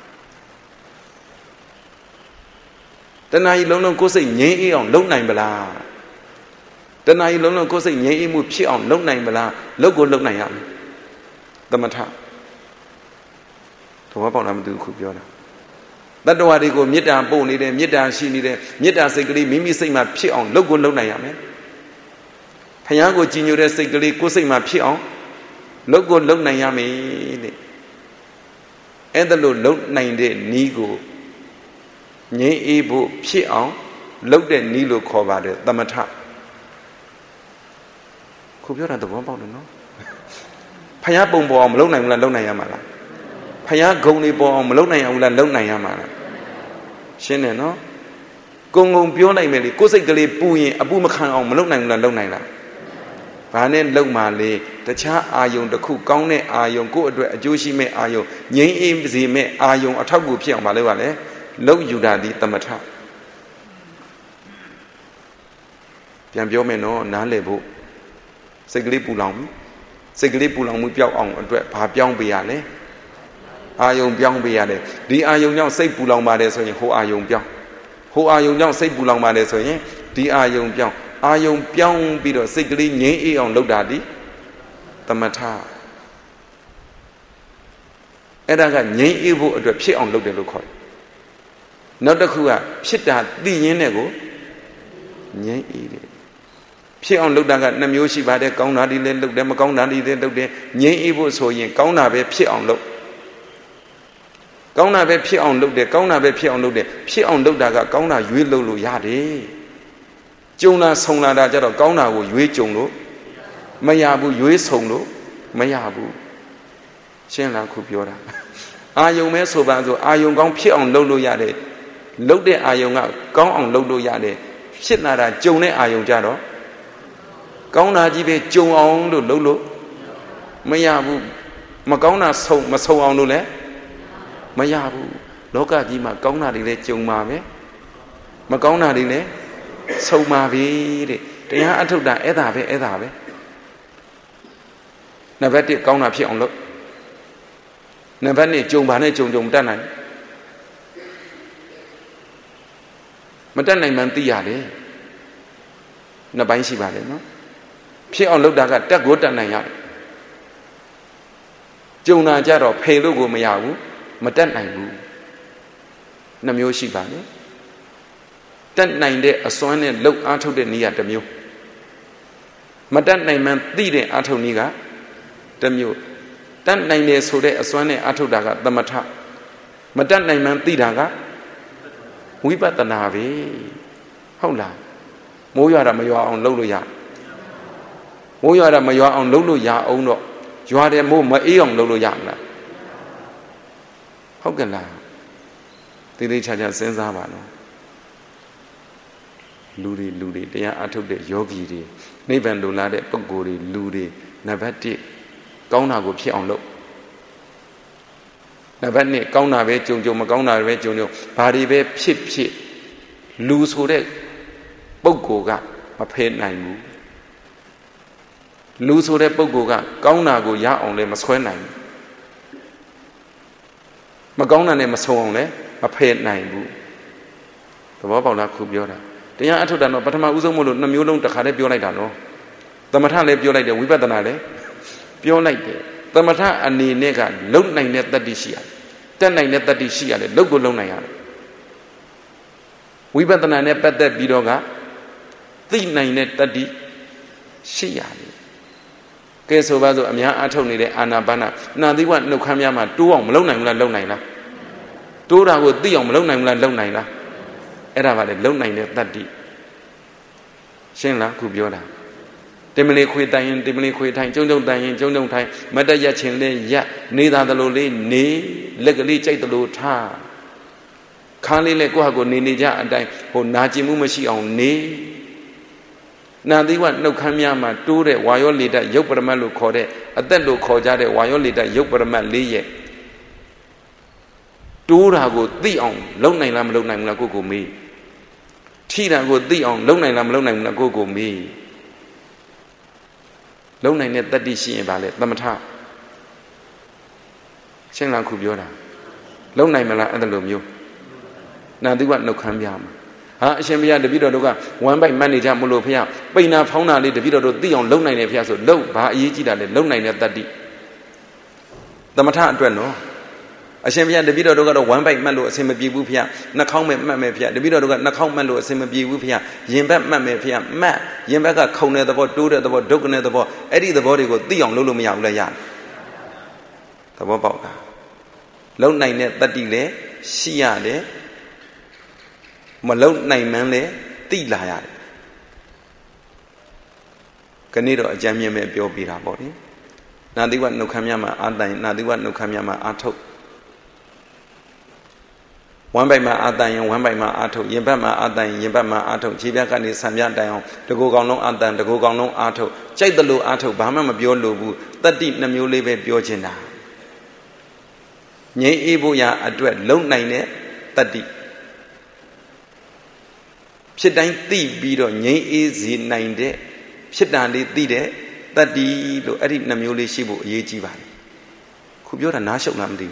တဏှာကြီးလုံးလုံးကိုယ်စိတ်ငြိမ်းအေးအောင်လုပ်နိုင်မလားတဏှာကြီးလုံးလုံးကိုယ်စိတ်ငြိမ်းအေးမှုဖြစ်အောင်လုပ်နိုင်မလားလုပ်ကိုလုပ်နိုင်ရမယ်သမထသဘောပေါက်လားမသိဘူးခုပြောတာတတ္တဝါတွေကိုမေတ္တာပို့နေတယ်မေတ္တာရှိနေတယ်မေတ္တာစိတ်ကလေးမိမိစိတ်မှာဖြစ်အောင်လုပ်ကိုလုပ်နိုင်ရမယ်ဖယားကိုကြည်ညိုတဲ့စိတ်ကလေးကိုယ်စိတ်မှာဖြစ်အောင်လုပ်ကိုလုပ်နိုင်ရမယ်တဲ့အဲ့ဒါလို့လုပ်နိုင်တဲ့နီးကိုငြိမ်းအေးဖို့ဖြစ်အောင်လုပ်တဲ့နီးလို့ခေါ်ပါတယ်သမထခုပြောတာသဘောပေါက်တယ်နော်ဖယားပုံပေါ်အောင်မလုပ်နိုင်ဘူးလားလုပ်နိုင်ရမှာလားဖယားဂုံတွေပေါ်အောင်မလုပ်နိုင်အောင်လားလုပ်နိုင်ရမှာလားရှင်းတယ်နော်ကုံကုံပြောလိုက်မယ်လေကိုယ်စိတ်ကလေးပူရင်အပူမခံအောင်မလုပ်နိုင်ဘူးလားလုပ်နိုင်လားဘာနဲ့လုံမှလေတခြားအာယုံတစ်ခုကောင်းတဲ့အာယုံကိုယ့်အတွက်အကျိုးရှိမဲ့အာယုံငြိမ်းအေးစေမဲ့အာယုံအထောက်အကူဖြစ်အောင်မလုပ်ရလဲလုံယူတာဒီသမထပြန်ပြောမယ်နော်နားလည်ဖို့စိတ်ကလေးပူလောင်ပြီစိတ်ကလေးပူလောင်မှုပျောက်အောင်အတွက်ဘာပြောင်းပေးရလဲအာယုံပြောင်းပေးရတယ်ဒီအာယုံကြောင့်စိတ်ပူလောင်ပါတယ်ဆိုရင်ဟိုအာယုံပြောင်းဟိုအာယုံကြောင့်စိတ်ပူလောင်ပါတယ်ဆိုရင်ဒီအာယုံပြောင်းအာယုံပြောင်းပြီးတော့စိတ်ကလေးငြိမ်းအေးအောင်လုပ်တာဒီသမထအဲ့ဒါကငြိမ်းအေးဖို့အတွက်ဖြစ်အောင်လုပ်တယ်လို့ခေါ်တယ်နောက်တစ်ခုကဖြစ်တာသိရင်းနဲ့ကိုငြိမ်းအေးတယ်ဖြစ်အောင်လုပ်တာကနှစ်မျိုးရှိပါတယ်ကောင်းတာတွေလည်းလုပ်တယ်မကောင်းတာတွေလည်းလုပ်တယ်ငြိမ်းအေးဖို့ဆိုရင်ကောင်းတာပဲဖြစ်အောင်လုပ်ကောင်းတာပဲဖြစ်အောင်လုပ်တယ်ကောင်းတာပဲဖြစ်အောင်လုပ်တယ်ဖြစ်အောင်လုပ်တာကကောင်းတာရွေးလုပ်လို့ရတယ်ကြုံလာဆုံလာတာကြတော့ကောင်းတာကိုရွေးကြုံလို့မရဘူးရွေးဆုံလို့မရဘူးရှင်းလားခုပြောတာအာယုံမဲဆိုပါဆိုအာယုံကောင်းဖြစ်အောင်လုပ်လို့ရတယ်လုပ်တဲ့အာယုံကကောင်းအောင်လုပ်လို့ရတယ်ဖြစ်လာတာကြုံတဲ့အာယုံကြတော့ကောင်းတာကြီးပဲကြုံအောင်လို့လုပ်လို့မရဘူးမကောင်းတာဆုံမဆုံအောင်လို့လည်းမရဘူးလောကကြီးမှာကောင်းတာတွေလည်းကြုံပါပဲမကောင်းတာတွေလည်းဆုံပါပြီတဲ့တရားအထုတ်တာအဲ့ဒါပဲအဲ့ဒါပဲနံပါတ်တစ်ကောင်းတာဖြစ်အောင်လုပ်နံပါတ်နှစ်ကြုံပါနဲ့ကြုံကြုံတတ်နိုင်မတတ်နိုင်မှန်းသိရတယ်နှစ်ပိုင်းရှိပါတယ်နော်ဖြစ်အောင်လုပ်တာကတက်ကိုတက်နိုင်ရတယ်ကြုံတာကြတော့ဖေလို့ကိုမရဘူးမတက်နိုင်ဘူးနှမျိုးရှိပါလေတက်နိုင်တဲ့အစွမ်းနဲ့လှုပ်အားထုတ်တဲ့နည်းကတစ်မျိုးမတက်နိုင်မှန်းသိတဲ့အားထုတ်နည်းကတစ်မျိုးတက်နိုင်တယ်ဆိုတဲ့အစွမ်းနဲ့အားထုတ်တာကသမထမတက်နိုင်မှန်းသိတာကဝိပဿနာပဲဟုတ်လားမိုးရွာတာမရွာအောင်လှုပ်လို့ရမိုးရွာတာမရွာအောင်လှုပ်လို့ရအောင်တော့ရွာတယ်မိုးမအေးအောင်လှုပ်လို့ရမလားဟုတ်ကဲ့လားတိတိကျကျစဉ်းစားပါနော်လူတွေလူတွေတရားအထုတ်တဲ့ယောဂီတွေနိဗ္ဗာန်လိုလားတဲ့ပုဂ္ဂိုလ်တွေလူတွေနံပါတ်တစ်ကောင်းတာကိုဖြစ်အောင်လုပ်နံပါတ်နှစ်ကောင်းတာပဲကြုံကြုံမကောင်းတာပဲကြုံကြုံဘာတွေပဲဖြစ်ဖြစ်လူဆိုတဲ့ပုဂ္ဂိုလ်ကမဖယ်နိုင်ဘူးလူဆိုတဲ့ပုဂ္ဂိုလ်ကကောင်းတာကိုရအောင်လည်းမဆွဲနိုင်ဘူးမကောင်းတာနဲ့မဆုံအောင်လည်းမဖယ်နိုင်ဘူးသဘောပေါက်လားခုပြောတာတရားအထုတ်တာတော့ပထမဦးဆုံးမလို့နှစ်မျိုးလုံးတစ်ခါတည်းပြောလိုက်တာနော်သမထလည်းပြောလိုက်တယ်ဝိပဿနာလည်းပြောလိုက်တယ်သမထအနေနဲ့ကလုံနိုင်တဲ့တတ္တိရှိရတယ်တက်နိုင်တဲ့တတ္တိရှိရတယ်လုံကိုလုံနိုင်ရတယ်ဝိပဿနာနဲ့ပတ်သက်ပြီးတော့ကသိနိုင်တဲ့တတ္တိရှိရတယ်ကဲဆိုပါစို့အများအထုတ်နေတဲ့အာနာပါနနာသီဝနှုတ်ခမ်းများမှာတိုးအောင်မလုံနိုင်ဘူးလားလုံနိုင်လားတိုးတာကိုသိအောင်မလုံနိုင်ဘူးလားလုံနိုင်လားအဲ့ဒါပါလေလုံနိုင်တဲ့တတ္တိရှင်းလားခုပြောတာတင်မလေးခွေတိုင်ရင်တင်မလေးခွေထိုင်ကျုံကျုံတိုင်ရင်ကျုံကျုံထိုင်မတက်ရချင်းလေးရနေတာသလိုလေးနေလက်ကလေးကြိုက်သလိုထားခါလေးလေးကိုယ့်ဟာကိုနေနေကြအတိုင်းဟိုနာကျင်မှုမရှိအောင်နေနာသီဝနှုတ်ခမ်းများမှာတိုးတဲ့ဝါယောလေတရုပ်ပရမတ်လို့ခေါ်တဲ့အသက်လို့ခေါ်ကြတဲ့ဝါယောလေတရုပ်ပရမတ်လေးရဲ့တိုးတာကိုသိအောင်လုံနိုင်လားမလုံနိုင်ဘူးလားကိုကိုမေးထိတာကိုသိအောင်လုံနိုင်လားမလုံနိုင်ဘူးလားကိုကိုမေးလုံနိုင်တဲ့တတ္တိရှိရင်ဗာလေသမထရှင်းလားခုပြောတာလုံနိုင်မလားအဲ့လိုမျိုးနာသီဝနှုတ်ခမ်းပြမှာဟာအရှင်ဘုရားတပည့်တော်တို့ကဝမ်းပိုက်မှတ်နေကြမလို့ဖေရပိန်နာဖောင်းတာလေးတပည့်တော်တို့သိအောင်လုံနိုင်တယ်ဖေရဆိုလုံဘာအရေးကြီးတာလဲလုံနိုင်တဲ့တတ္တိသမထအတွက်နော်အရှင်ဘုရားတပည့်တော်တို့ကတော့ဝမ်းပိုက်မှတ်လို့အစင်မပြေဘူးဖေရနှာခေါင်းမဲ့မှတ်မယ်ဖေရတပည့်တော်တို့ကနှာခေါင်းမှတ်လို့အစင်မပြေဘူးဖေရရင်ဘက်မှတ်မယ်ဖေရမှတ်ရင်ဘက်ကခုံတဲ့သဘောတိုးတဲ့သဘောဒုက္ခတဲ့သဘောအဲ့ဒီသဘောတွေကိုသိအောင်လုပ်လို့မရဘူးလားရသဘောပေါက်တာလုံနိုင်တဲ့တတ္တိလည်းရှိရတယ်မလုံနိုင်မှန်းလည်းသိလာရတယ်ခဏတော့အကြမ်းမြင့်မဲ့ပြောပြတာပေါ့လေနာသီဝနှုတ်ခမ်းများမှာအာတိုင်နာသီဝနှုတ်ခမ်းများမှာအာထုတ်ဝ one by my Adan, one by my Ato, Yembama Adan, Yembama Ato, Chibiakani, Samia down, the Gogano Adan, the Gogano Ato, Chai the Lu Ato, Bahama Biolobu, that deep Namule Biogena. Nye Ebuya Adwet, Lone Nine, that deep. Shedine Thee Bido, Nye Easy Nine Day, Shedani Thede, that deep, Edit Namule Shibu, Yejivan. Kubura Nasho Namdi.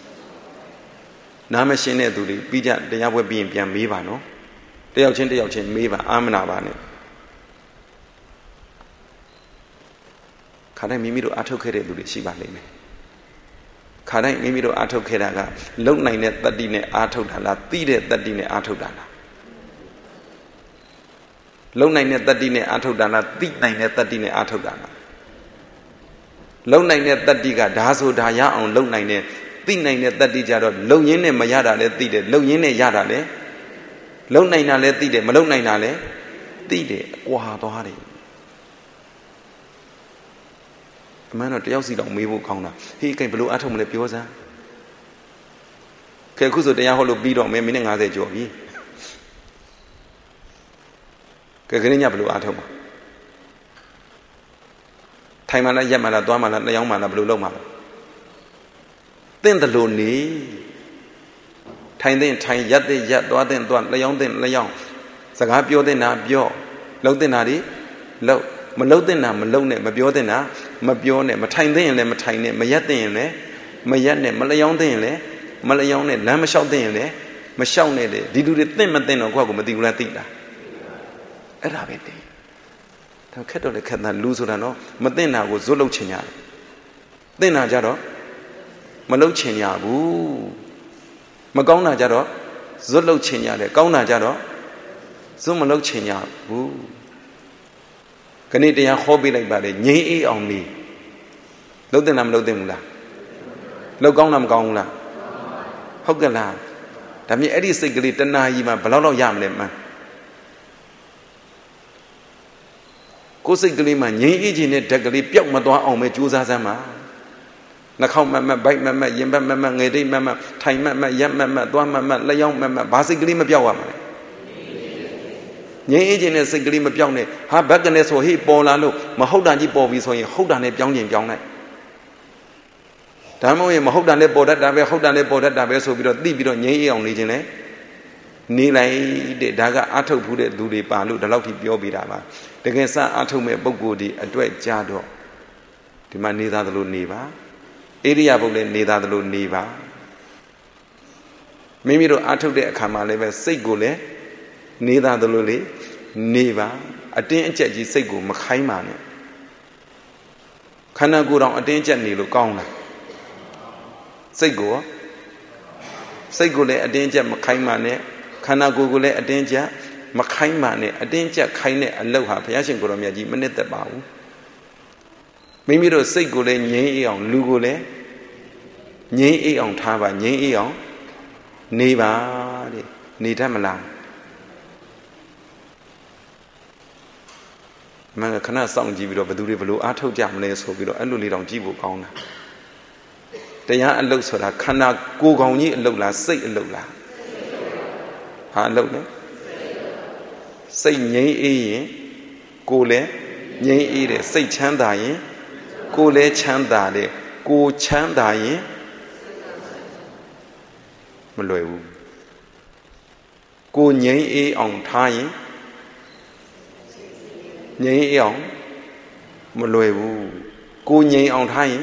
Namashine Duli, Bija, the Yawa being Piamiva, they are chanting out in Miva, Amanabane. Kada Mimido Atokere Duli Shiba Lime. Kada Mimido Atokeraga, Long Nine that dine Atodala, Tide that dine Atodala. Long Nine that dine Atodala, Thick Nine that dine Atodala. Long Nine that diga, Dazo Daya on Long Nine. Thin nine that dijaro, low yin and Mayada let thee, low yin and yada le, low nine let thee, Malone nine ale, thee, Wahari. A man of Yossi don't move corner. He came below atom le piosa. Kakuzo de Yaholo beat on me, meaning as a jogi. Kagrinia blue atom. Timana Yamana, Dwamana, the young man of blue loma. Then the lonely Time then time yet the yet do then do Leon then Leon Sagapio then Abio Low then Adi Low Malo then Malone Mabio then Mabione Matine then Matine Mayat then Mayane Malayon then Malayone Lamashal then Mashone did do the thing then of Guagumadilla Tita Arabete The cattle the cat that lose or no Madena was Zolo Chinya Then Ajaro Malo Chenya, boo. Magona Jaro, Zolo Chenya, Gauna Jaro, Zumalo Chenya, boo. Canadian hobby like body, ye only. Lodenam Lodemula. Logonam Gongla. Hogala. Dami Eddie Sigli, the Naima, Balolo Yamlema. Cosigli, ye agent, Dagli, Piok Madua on Mejuzazama. Na khâu mà mà bay mà mà yếm mà mà người đi mà mà thay mà mà yếm mà mà đoan mà mà lấy ông mà mà basically mà biểu à mà nhớ cái này basically mà biểu này ha bác cái này số hi bỏ là luôn mà hậu đàn chỉ bỏ vì số hi hậu đàn này biểu gì biểu này Đám ông mà hậu đàn này bỏ đất đám về hậu đàn này bỏ đất đám về số bị đó đi bị đó nhớ cái ông này chứ này ní lại để đá cái át thâu phụ để đủ để bà luôn đã lâu thì biểu bị đã mà để cái sao át thâu mẹ bốc gù đi ở chỗ cha đó thì mà ní ra được luôn ní ba Area Bole Nida the Niva Mimiro Atode Kamale, Segule, Nida the Luli, Niva, a danger Segu, Makaimane. Kana go down a danger Nilo Gona Segu Segule, a danger Makaimane, Kana Gugule, a danger Makaimane, a danger Kaine, Aloha, Payashin Goromiaji, Maneta Bow. Mimiro Segule, Nye on Lugule, Nye on Tava, Nye on Neva, Nitamala. Manga cannot sound Jibo, but do Rivalo, Ato Jamles, who will only on Jibo Gona. They are looks for a Kana Gogoni Lola, say Lola. Ha Lola say Nye Gole, Nye, say Chandaye. Gole Chandale, Go Chandaye Maloy. Go Nye on Taye Nye on Maloy. Go Nye on Taye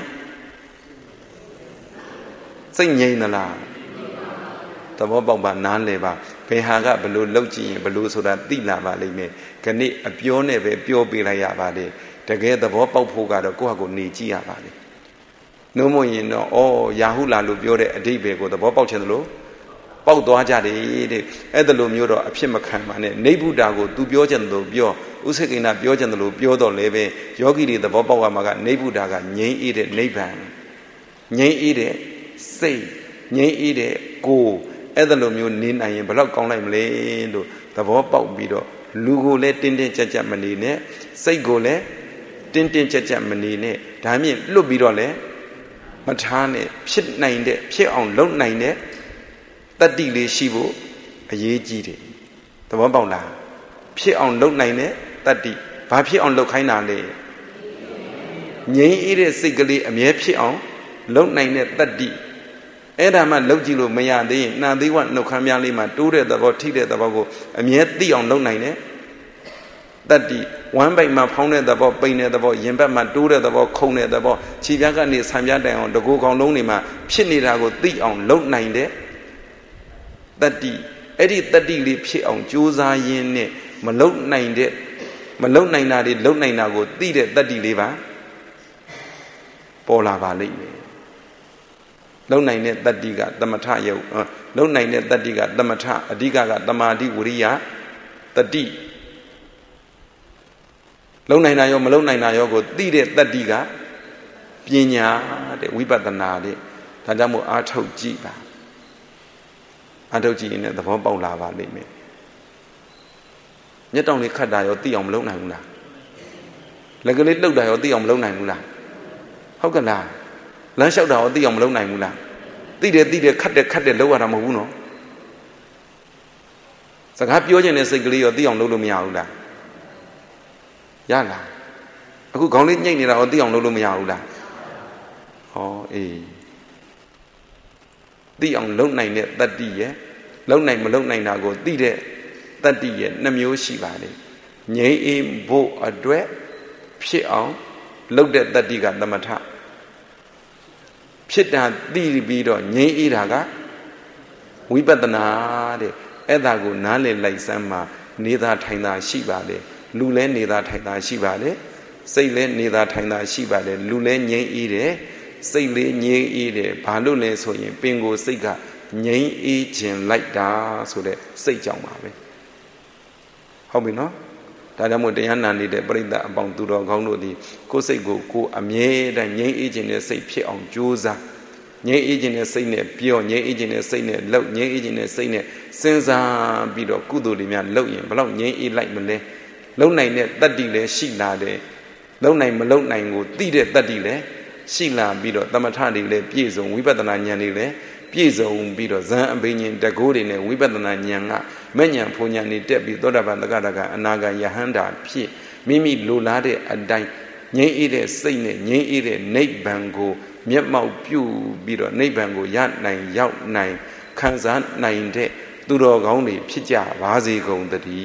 Say Nye Nala. The Boba Nan Leva, Pehaga below Logi, below so that Dila Valley, can it a pure neve, pure Bilaya Valley. Together, the Vopa Poga, the Goago Nijia Valley. No more you know, oh, Yahula Lubiore, a day bego, the Bopa Chelo, Pau Doajadi, Edelo Muro, a Pimakamane, Nebu Dago, Dubiojan Lubio, Usekina Biojan Lubio, Leve, Yogi, the Bopa Maga, Nebu Daga, Nye eat it, Neban. Nye eat it, say, Nye eat it, go, Edelo Mu Nin, I am Block on Lame Lando, the Vopa Bido, Lugo let in the Chachamane, say go le. Tintin Chachamane, Dami, Lubidole, Matane, Pit nine, Pit on low nine, တတ္တိလေးရှိဖို့အရေးကြီးတယ်သဘောပေါက်လားဖြစ်အောင်လုပ်နိုင်တဲ့တတ္တိဘာဖြစ်အောင်လုပ်ခိုင်းတာလဲငြိမ်းအေးတဲ့စိတ်ကလေးအမြဲဖြစ်အောင်လုပ်နိုင်တဲ့တတ္တိအဲ့ဒါမှလုပ်ကြည့်လို့မရသေးရင်နှာသေးဝနှုတ်ခမ်းများလေးမှာတိုးတဲ့သဘောထိတဲ့သဘောကိုအမြဲသိအောင်လုပ်နိုင်တဲ့တတ္တိဝမ်းပိုက်မှာဖောင်းတဲ့သဘောပိန်တဲ့သဘောရင်ဘက်မှာတိုးတဲ့သဘောခုံတဲ့သဘောခြေပြားကနေဆံပြားတိုင်အောင်တကူကောင်လုံးတွေမှာဖြစ်နေတာကိုသိအောင်လုပ်နိုင်တဲ့တတ္တိအဲ့ဒီတတ္တိလေးဖြစ်အောင်ကြိုးစားရင်းနဲ့မလုပ်နိုင်တဲ့မလုပ်နိုင်တာတွေလုပ်နိုင်တာကိုသိတဲ့တတ္တိလေးပါပေါ်လာပါလိမ့်မယ်လုံနိုင်တဲ့တတ္တိကသမထယုတ်လုံနိုင်တဲ့တတ္တိကသမထအဓိကကတမာတိဝိရိယတတိလုံနိုင်တာရောမလုံနိုင်တာရောကိုသိတဲ့တတ္တိကပညာတဲ့ဝိပဿနာတဲ့ဒါကြောင့်မို့အာထုတ်ကြည့်ပါအာထုတ်ကြည့်ရင်လည်းသဘောပေါက်လာပါလိမ့်မယ်မျက်တောင်လေးခတ်တာရောသိအောင်မလုံနိုင်ဘူးလားလက်ကလေးလှုပ်တာရောသိအောင်မလုံနိုင်ဘူးလားဟုတ်ကလားလမ်းလျှောက်တာရောသိအောင်မလုံနိုင်ဘူးလားသိတယ်သိတယ်ခတ်တယ်ခတ်တယ်လောက်ရတာမဟုတ်ဘူးနော်စကားပြောခြင်းနဲ့စိတ်ကလေးရောသိအောင်လုပ်လို့မရဘူးလားရလားအခုခေါင်းလေးညှိနေတာရောသိအောင်လုပ်လို့မရဘူးလားဟောအေးသိအောင်လုပ်နိုင်တဲ့တတ္တိရဲ့လုပ်နိုင်မလုပ်နိုင်တာကိုသိတဲ့တတ္တိရဲ့နှမျိုးရှိပါလေငြိမ်းအေးဖို့အတွက်ဖြစ်အောင်လုပ်တဲ့တတ္တိကသမထဖြစ်တာသိပြီးတော့ငြိမ်းအေးတာကဝိပဿနာတဲ့အဲ့ဒါကိုနားလည်လိုက်စမ်းမှာနေတာထိုင်တာရှိပါလေလူလဲနေတာထိုင်တာရှိပါလေစိတ်လဲနေတာထိုင်တာရှိပါလေလူလဲငြိမ်းအေးတယ်စိတ်လေးငြိမ်းအေးတယ်ဘာလို့လဲဆိုရင်ပင်ကိုစိတ်ကငြိမ်းအေးခြင်းလိုက်တာဆိုတဲ့စိတ်ကြောင့်ပါပဲဟုတ်ပြီနော်ဒါကြောင့်မို့တရားနာနေတဲ့ပရိသတ်အပေါင်းသူတော်ကောင်းတို့ဒီကိုယ်စိတ်ကိုကိုယ်အမြဲတမ်းငြိမ်းအေးခြင်းနဲ့စိတ်ဖြစ်အောင်ကြိုးစားငြိမ်းအေးခြင်းနဲ့စိတ်နဲ့ပြောငြိမ်းအေးခြင်းနဲ့စိတ်နဲ့လှုပ်ငြိမ်းအေးခြင်းနဲ့စိတ်နဲ့စဉ်းစားပြီးတော့ကုသိုလ်တွေများလှုပ်ရင်ဘလောက်ငြိမ်းအေးလိုက်မလဲလှုပ်နိုင်တဲ့တတ္တိလည်းရှိလာတယ်လှုပ်နိုင်မလှုပ်နိုင်ကိုသိတဲ့တတ္တိလည်းရှိလာပြီးတော့သမထတွေလည်းပြည့်စုံဝိပဿနာဉာဏ်တွေလည်းပြည့်စုံပြီးတော့ဇံအဘိညာဉ်တကိုးတွေနဲ့ဝိပဿနာဉာဏ်ကမဲ့ဉာဏ်ဖုန်ဉာဏ်တွေတက်ပြီးသောတာပန်သက္ကတကအနာဂယဟန္တာဖြစ်မိမိလိုလားတဲ့အတိုင်းငြိမ်းအေးတဲ့စိတ်နဲ့ငြိမ်းအေးတဲ့နိဗ္ဗာန်ကိုမျက်မှောက်ပြုပြီးတော့နိဗ္ဗာန်ကိုရနိုင်ရောက်နိုင်ခံစားနိုင်တဲ့သူတော်ကောင်းတွေဖြစ်ကြပါစေကုန်သတည်း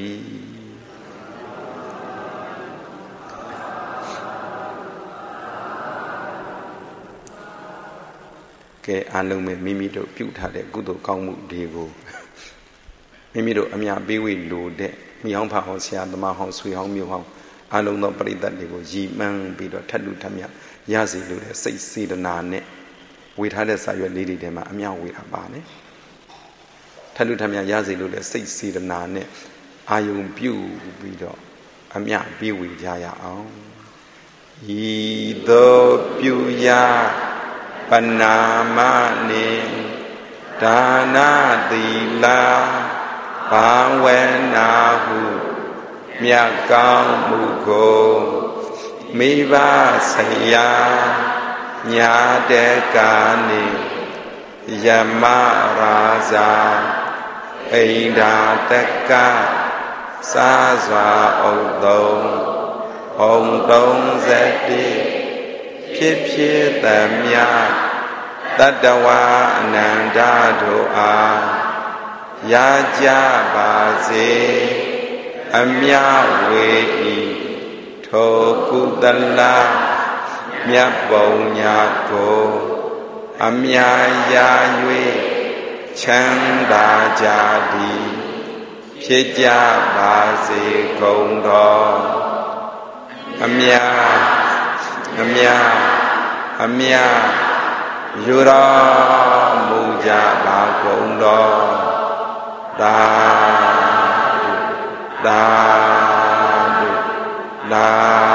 ကဲအားလုံးပဲမိမိတို့ပြုထားတဲ့ကုသိုလ်ကောင်းမှုတွေကိုမိမိတို့အမြပေးဝေလို့တဲ့မိအောင်ဖာဟောဆရာသမားဟောဆွေဟောင်းမျိုးဟောင်းအားလုံးသောပရိသတ်တွေကိုရည်မှန်းပြီးတော့ထပ်လူထပ်မြရစီလို့တဲ့စိတ်စေတနာနဲ့ဝေထားတဲ့စာရွက်လေးတွေထဲမှာအမြဝေတာပါနဲ့ထပ်လူထပ်မြရစီလို့တဲ့စိတ်စေတနာနဲ့အာယုံပြုပြီးတော့အမြပေးဝေကြရအောင်ဤသို့ပြုရပနာမနိဒါနသီလဘာဝနာဟုမြတ်ကောင်းမှုကိုမိဘဆရာညာတဲ့ကာနိယမရာဇာအိန္ဒာတက္ကစာစွာဥဒ္ဓုံဟုံတုံဇတိဖြစ်ဖြစ်သမျှတတ္တဝါအနန္တတို့အားရကြပါစေအမြဝေဤထိုကုသလမြတ်ပုံညာကိုအမြရာ၍ချမ်းသာကြသည်ဖြစ်ကြပါစေကုန်သောအမြအမြအမြယူတော်မူကြပါကုန်သောသာသာသာ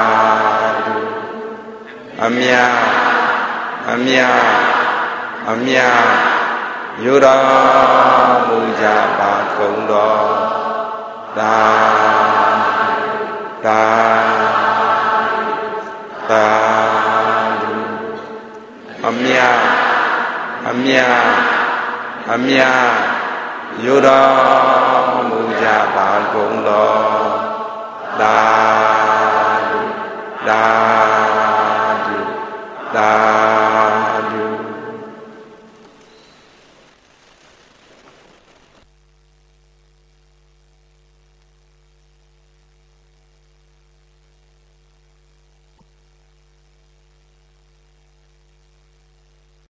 အမြအမြအမြယူတော်မူကြပါကုန်သောသာသာသာအမြအမြအမြယူတော်မူကြပါကုန်တော်သာဓုသာဓုသာ